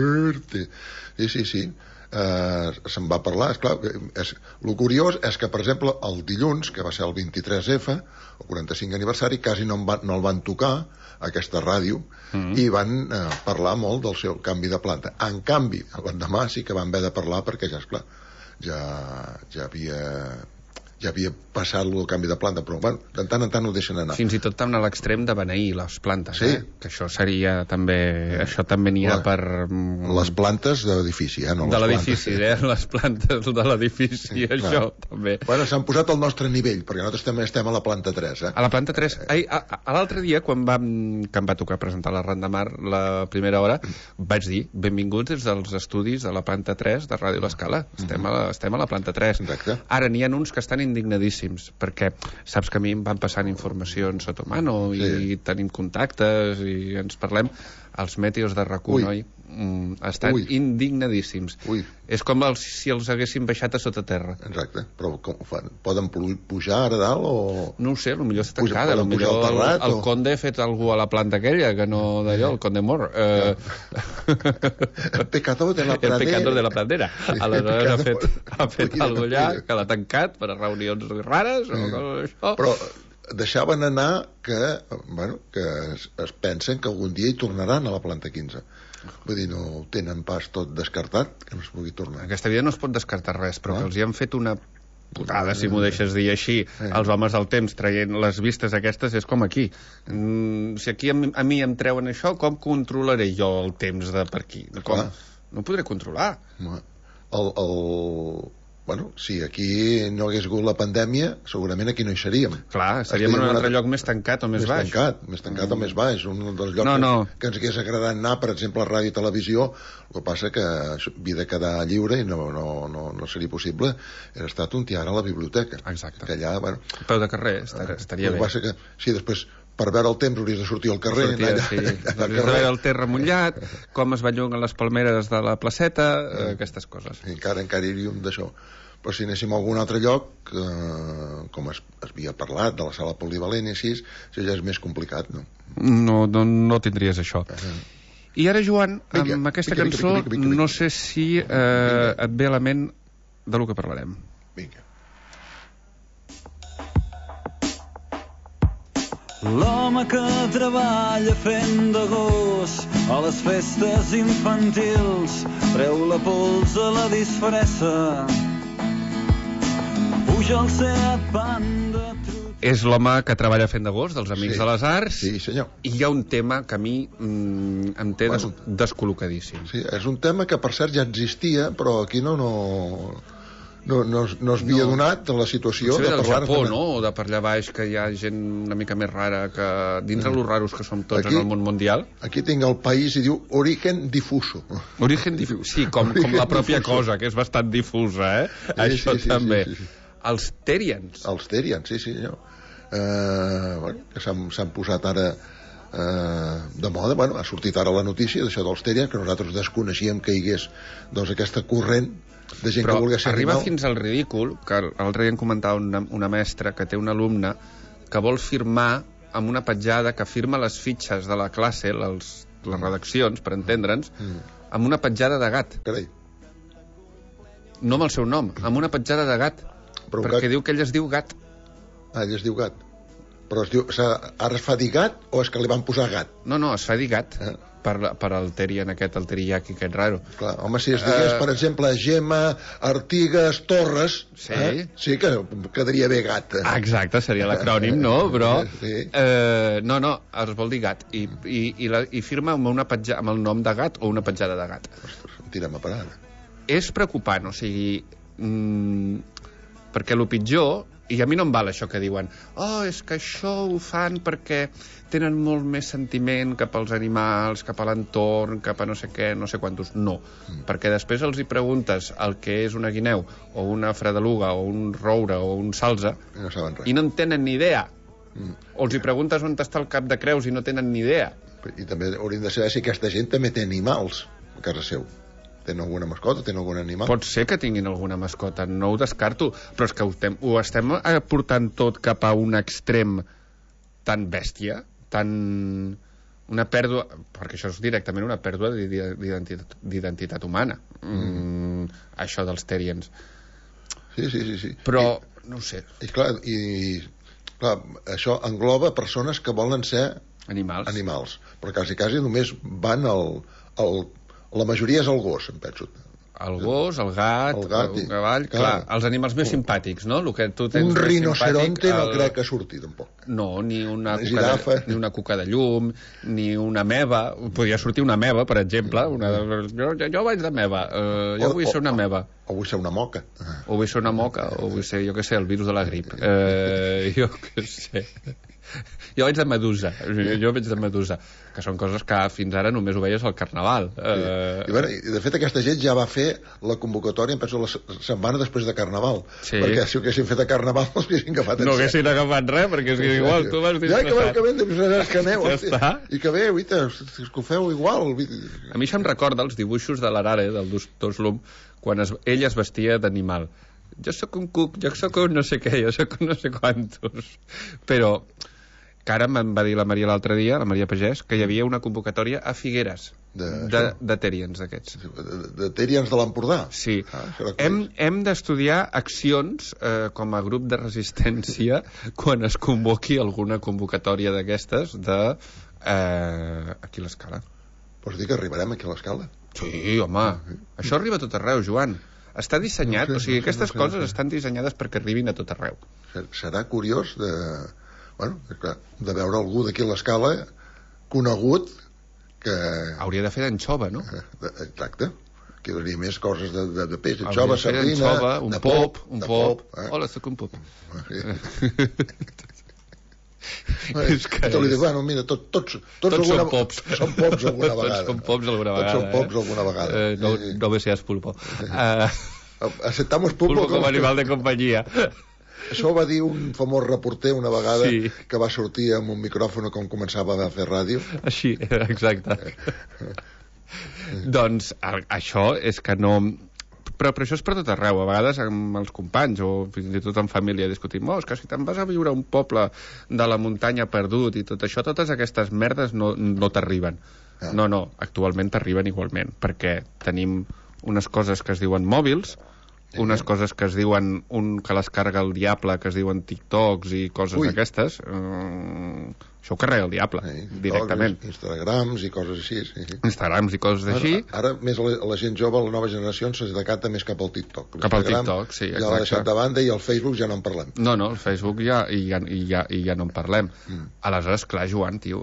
Sí. Se'n va parlar, esclar. El curiós és que, per exemple, el dilluns, que va ser el 23F, el 45 aniversari, quasi no el van tocar, aquesta ràdio, i van parlar molt del seu canvi de planta. En canvi, l'endemà sí que van haver de parlar perquè ja, esclar, ja ja havia passat el canvi de planta, però bueno, de tant en tant ho deixen anar. Fins i tot tant a l'extrem de beneir les plantes, sí. Que això seria també... Això també n'hi ha per... Les plantes de l'edifici, no de l'edifici, les plantes de l'edifici, això també. Bueno, s'han posat al nostre nivell, perquè nosaltres estem a la planta 3, A la planta 3. A l'altre dia, quan em va tocar presentar la Ran de Mar la primera hora, vaig dir, benvinguts des dels estudis de la planta 3 de Ràdio L'Escala. Estem a la planta 3. Exacte. Ara n'hi ha uns que estan indignadíssims, perquè saps que a mi em van passant informacions sota mano i tenim contactes i ens parlem. Els meteors de RAC1, noi, estan indignadíssims. És com si els haguessin baixat a sota terra. Exacte, però com ho fan? Poden pujar ara dalt o...? No ho sé, potser està tancada, potser el conde ha fet alguna a la planta aquella, que no d'allò, el conde Mor. El pecador de la pradera. El pecador de la pradera. Aleshores ha fet alguna allà, que l'ha tancat per a reunions rares o això. Però deixaven anar que es pensen que algun dia hi tornaran a la planta 15. Vull dir, no ho tenen pas tot descartat, que no es pugui tornar. Aquesta vida no es pot descartar res, però que els hi han fet una putada, si m'ho deixes dir així, els homes del temps traient les vistes aquestes, és com aquí. Si aquí a mi em treuen això, com controlaré jo el temps de per aquí? No podré controlar. Bueno, si aquí no hagués hagut la pandèmia, segurament aquí no hi seríem. Clar, seríem en un altre lloc més tancat o més baix. Més tancat o més baix. Un dels llocs que ens hagués agradat anar, per exemple, a ràdio i televisió, el que passa que havia de quedar lliure i no seria possible. Era estat un tiar a la biblioteca. Exacte. Que allà, bueno... Peu de carrer, estaria bé. El que passa que, sí, després... Per veure el temps hauries de sortir al carrer. Hauries de veure el terra mullat, com es belluguen les palmeres de la placeta, aquestes coses. Encara iríem d'això. Però si anéssim a algun altre lloc, com es havia parlat, de la sala polivalent i així, això ja és més complicat, no? No tindries això. I ara, Joan, amb aquesta cançó, no sé si et ve a la ment de lo que parlarem. Vinga. L'home que treballa fent de gos a les festes infantils treu la pols a la disfressa, puja al Seat Panda. És l'home que treballa fent de gos, dels Amics de les Arts. Sí, senyor. I hi ha un tema que a mi em té descol·locadíssim. Sí, és un tema que per cert ja existia, però aquí no es havia donat la situació de parlar... Del Japó, no? O de per allà baix, que hi ha gent una mica més rara, que dins de los raros que som tots aquí, en el món mundial. Aquí tinc el país i diu origen difuso. Origen difuso, sí, com la pròpia cosa, que és bastant difusa, Això també. Sí. Els Therians. Els Therians, sí, senyor. Que s'han posat ara de moda, ha sortit ara la notícia d'això dels Therians, que nosaltres desconeixíem que hi hagués aquesta corrent de gent que vulgui ser arriba animal. Fins al ridícul, que l'altre dia em comentava una mestra que té un alumne que vol firmar amb una petjada, que firma les fitxes de la classe, les redaccions, per entendre'ns, amb una petjada de gat. Carai. No amb el seu nom, amb una petjada de gat. Però perquè gat... diu que ell es diu Gat. Ah, ell es diu Gat. Però es diu, ara es fa dir Gat o és que li van posar Gat? No, es fa dir Gat. Per el Therian aquest, el teriyaki aquest raro. Clar, home, si es digués, per exemple, Gemma, Artigas, Torres, sí que quedaria bé Gat. Exacte, seria l'acrònim, no? Però no, es vol dir Gat. I firma amb el nom de Gat o una petjada de Gat. Ostres, em tirem a parar. És preocupant, o sigui... perquè el pitjor, i a mi no em val això que diuen és que això ho fan perquè tenen molt més sentiment cap als animals, cap a l'entorn, cap a no sé què, no sé quantos. No, perquè després els hi preguntes el que és una guineu o una fredeluga o un roure o un salze i no en tenen ni idea. O els hi preguntes on està el cap de creus i no tenen ni idea. I també hauríem de saber si aquesta gent també té animals a casa seu. Tenen alguna mascota, tenen algun animal? Pot ser que tinguin alguna mascota, no ho descarto, però és que ho estem portant tot cap a un extrem tan bèstia, tan... una pèrdua, perquè això és directament una pèrdua d'identitat humana, això dels Therians. Sí. Però, no ho sé. I clar, això engloba persones que volen ser animals. Però quasi només van la majoria és el gos, em penso. el gos, el gat, el cavall... Clar, els animals més simpàtics, no? El que tu tens un rinoceronte no crec que surti, tampoc. No, ni una cuca de llum, ni una meva. Podria sortir una meva, per exemple. Jo vaig de meva. Jo vull ser una meva. O vull ser una moca. O vull ser una moca, o vull ser, jo què sé, el virus de la grip. Jo què sé... Jo vaig de medusa, que són coses que fins ara només ho veies al Carnaval. I de fet aquesta gent ja va fer la convocatòria, em penso, la setmana després de Carnaval, perquè si ho haguessin fet a Carnaval no haguessin agafat no haguessin agafat res, perquè és igual tu vas disfressat. Que aneu, i que bé, uita, que ho feu igual. A mi això em recorda els dibuixos de l'Arare, del Doctor Slump, quan ell es vestia d'animal. Jo sóc un cuc, jo sóc un no sé què, jo sóc un no sé quantos. Però que ara em va dir la Maria l'altre dia, la Maria Pagès, que hi havia una convocatòria a Figueres de Terians d'aquests. De Terians de l'Empordà? Sí. Hem d'estudiar accions com a grup de resistència quan es convoqui alguna convocatòria d'aquestes aquí a l'Escala. Vols dir que arribarem aquí a l'Escala? Sí, home. Això arriba a tot arreu, Joan. Està dissenyat, o sigui, aquestes coses estan dissenyades perquè arribin a tot arreu. Serà curiós de veure algú d'aquí a l'Escala conegut que... Hauria de fer d'anxova, no? Exacte. Quedaria més coses de peix, anxova, sardina, un pop. Hola, soc un pop. Mira, tots són pops. Són pops alguna vegada. Tots són pops alguna vegada. No me seas pulpo. Aceptamos pulpo com animal de companyia. Això ho va dir un famós reporter una vegada que va sortir amb un micròfon com començava a fer ràdio. Així, exacte. Doncs això és que no... Però això és per tot arreu. A vegades amb els companys o fins i tot en família discutim és que si te'n vas a viure a un poble de la muntanya perdut i tot això, totes aquestes merdes no t'arriben. No, actualment t'arriben igualment, perquè tenim unes coses que es diuen mòbils, unes coses que es diuen que les carga el diable, que es diuen TikToks i coses d'aquestes. Això ho carrega el diable, directament. Instagrams i coses així. Instagrams i coses així. Ara més la gent jove, la nova generació, se decanta més cap al TikTok. Cap al TikTok, sí, exacte. Ja l'ha deixat de banda i el Facebook ja no en parlem. No, el Facebook ja no en parlem. Aleshores, clar, Joan, tio,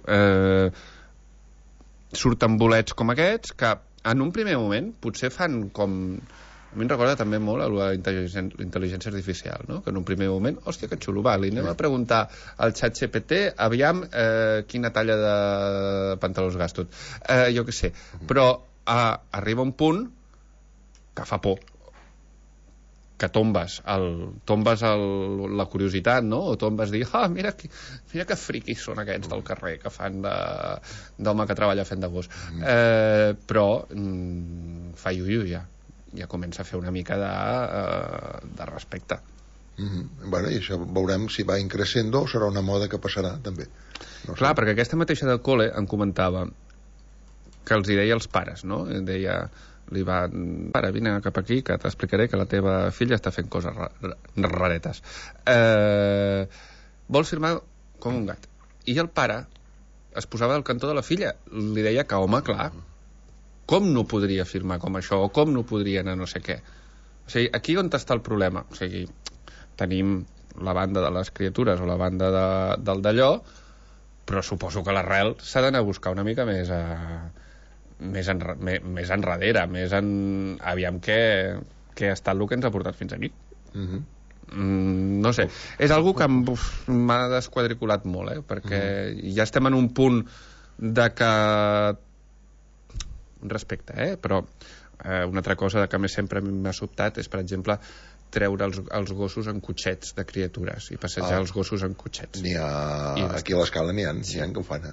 surten bolets com aquests que en un primer moment potser fan com... A mi em recorda també molt a la intel·ligència artificial, no? Que en un primer moment, hòstia, que xulo, li anem a preguntar al xat GPT, aviam quina talla de pantalons gasto. Jo què sé. Però arriba un punt que fa por. Que tombes la curiositat, no? O tombes dir, mira que friquis són aquests del carrer que fan d'home que treballa fent de gos. Però fa iuiu ja comença a fer una mica de respecte. Bueno, i això veurem si va increixendo o serà una moda que passarà també. Clar, perquè aquesta mateixa del col·le em comentava que els hi deia als pares, no? Deia, pare, vine cap aquí que t'explicaré que la teva filla està fent coses raretes. Vols firmar com un gat? I el pare es posava al cantó de la filla, li deia que, home, clar, com no podria firmar com això, o com no podria anar no sé què. O sigui, aquí on està el problema? O sigui, tenim la banda de les criatures o la banda del d'allò, però suposo que l'arrel s'ha d'anar a buscar una mica més enrere, aviam què ha estat el que ens ha portat fins aquí. No sé, és algo que m'ha desquadriculat molt, perquè ja estem en un punt de que respecte, però una altra cosa que més sempre m'ha sobtat és, per exemple, treure els gossos en cotxets de criatures i passejar els gossos en cotxets. Aquí a l'Escala n'hi ha que ho fan.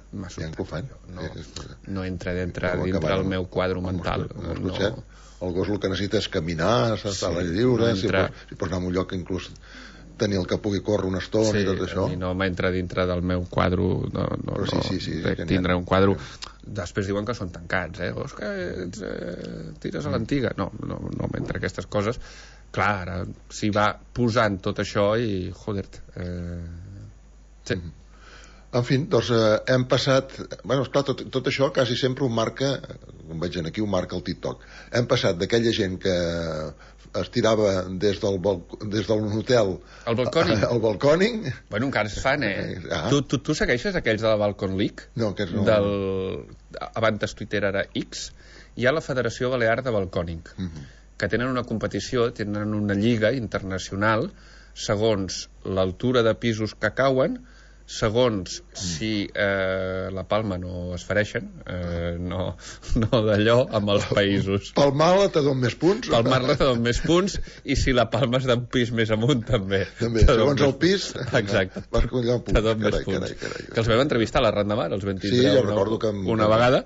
No entra dintre del meu quadre mental. El gos el que necessita és caminar, estar a l'aire lliure, si pots anar a un lloc inclús tenir el que pugui córrer una estona i tot això. I no m'entra dintre del meu quadre tindre un quadre. Després diuen que són tancats, és que tires a l'antiga. No m'entra aquestes coses. Clar, ara s'hi va posant tot això i joder, sí. En fi, doncs hem passat... Bueno, esclar, tot això quasi sempre ho marca, com veig aquí, ho marca el TikTok. Hem passat d'aquella gent que es tirava des d'un hotel al balcòning. Bueno, encara es fan, Tu segueixes aquells de la Balcon League? No, aquests no. Abans Twitter, ara X. Hi ha la Federació Balear de Balcòning, que tenen una competició, tenen una lliga internacional segons l'altura de pisos que cauen, segons si la palma no es fereixen, no d'allò amb els països. Palmar-la te don més punts. Palmar-la te don més punts, i si la palma és d'un pis més amunt també. Segons el pis, exacte, te don més punts. Que els vam entrevistar a la Randamar, els vam tindre una vegada.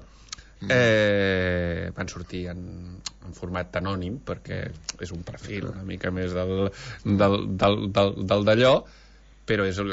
Van sortir en format anònim, perquè és un perfil una mica més del d'allò, però és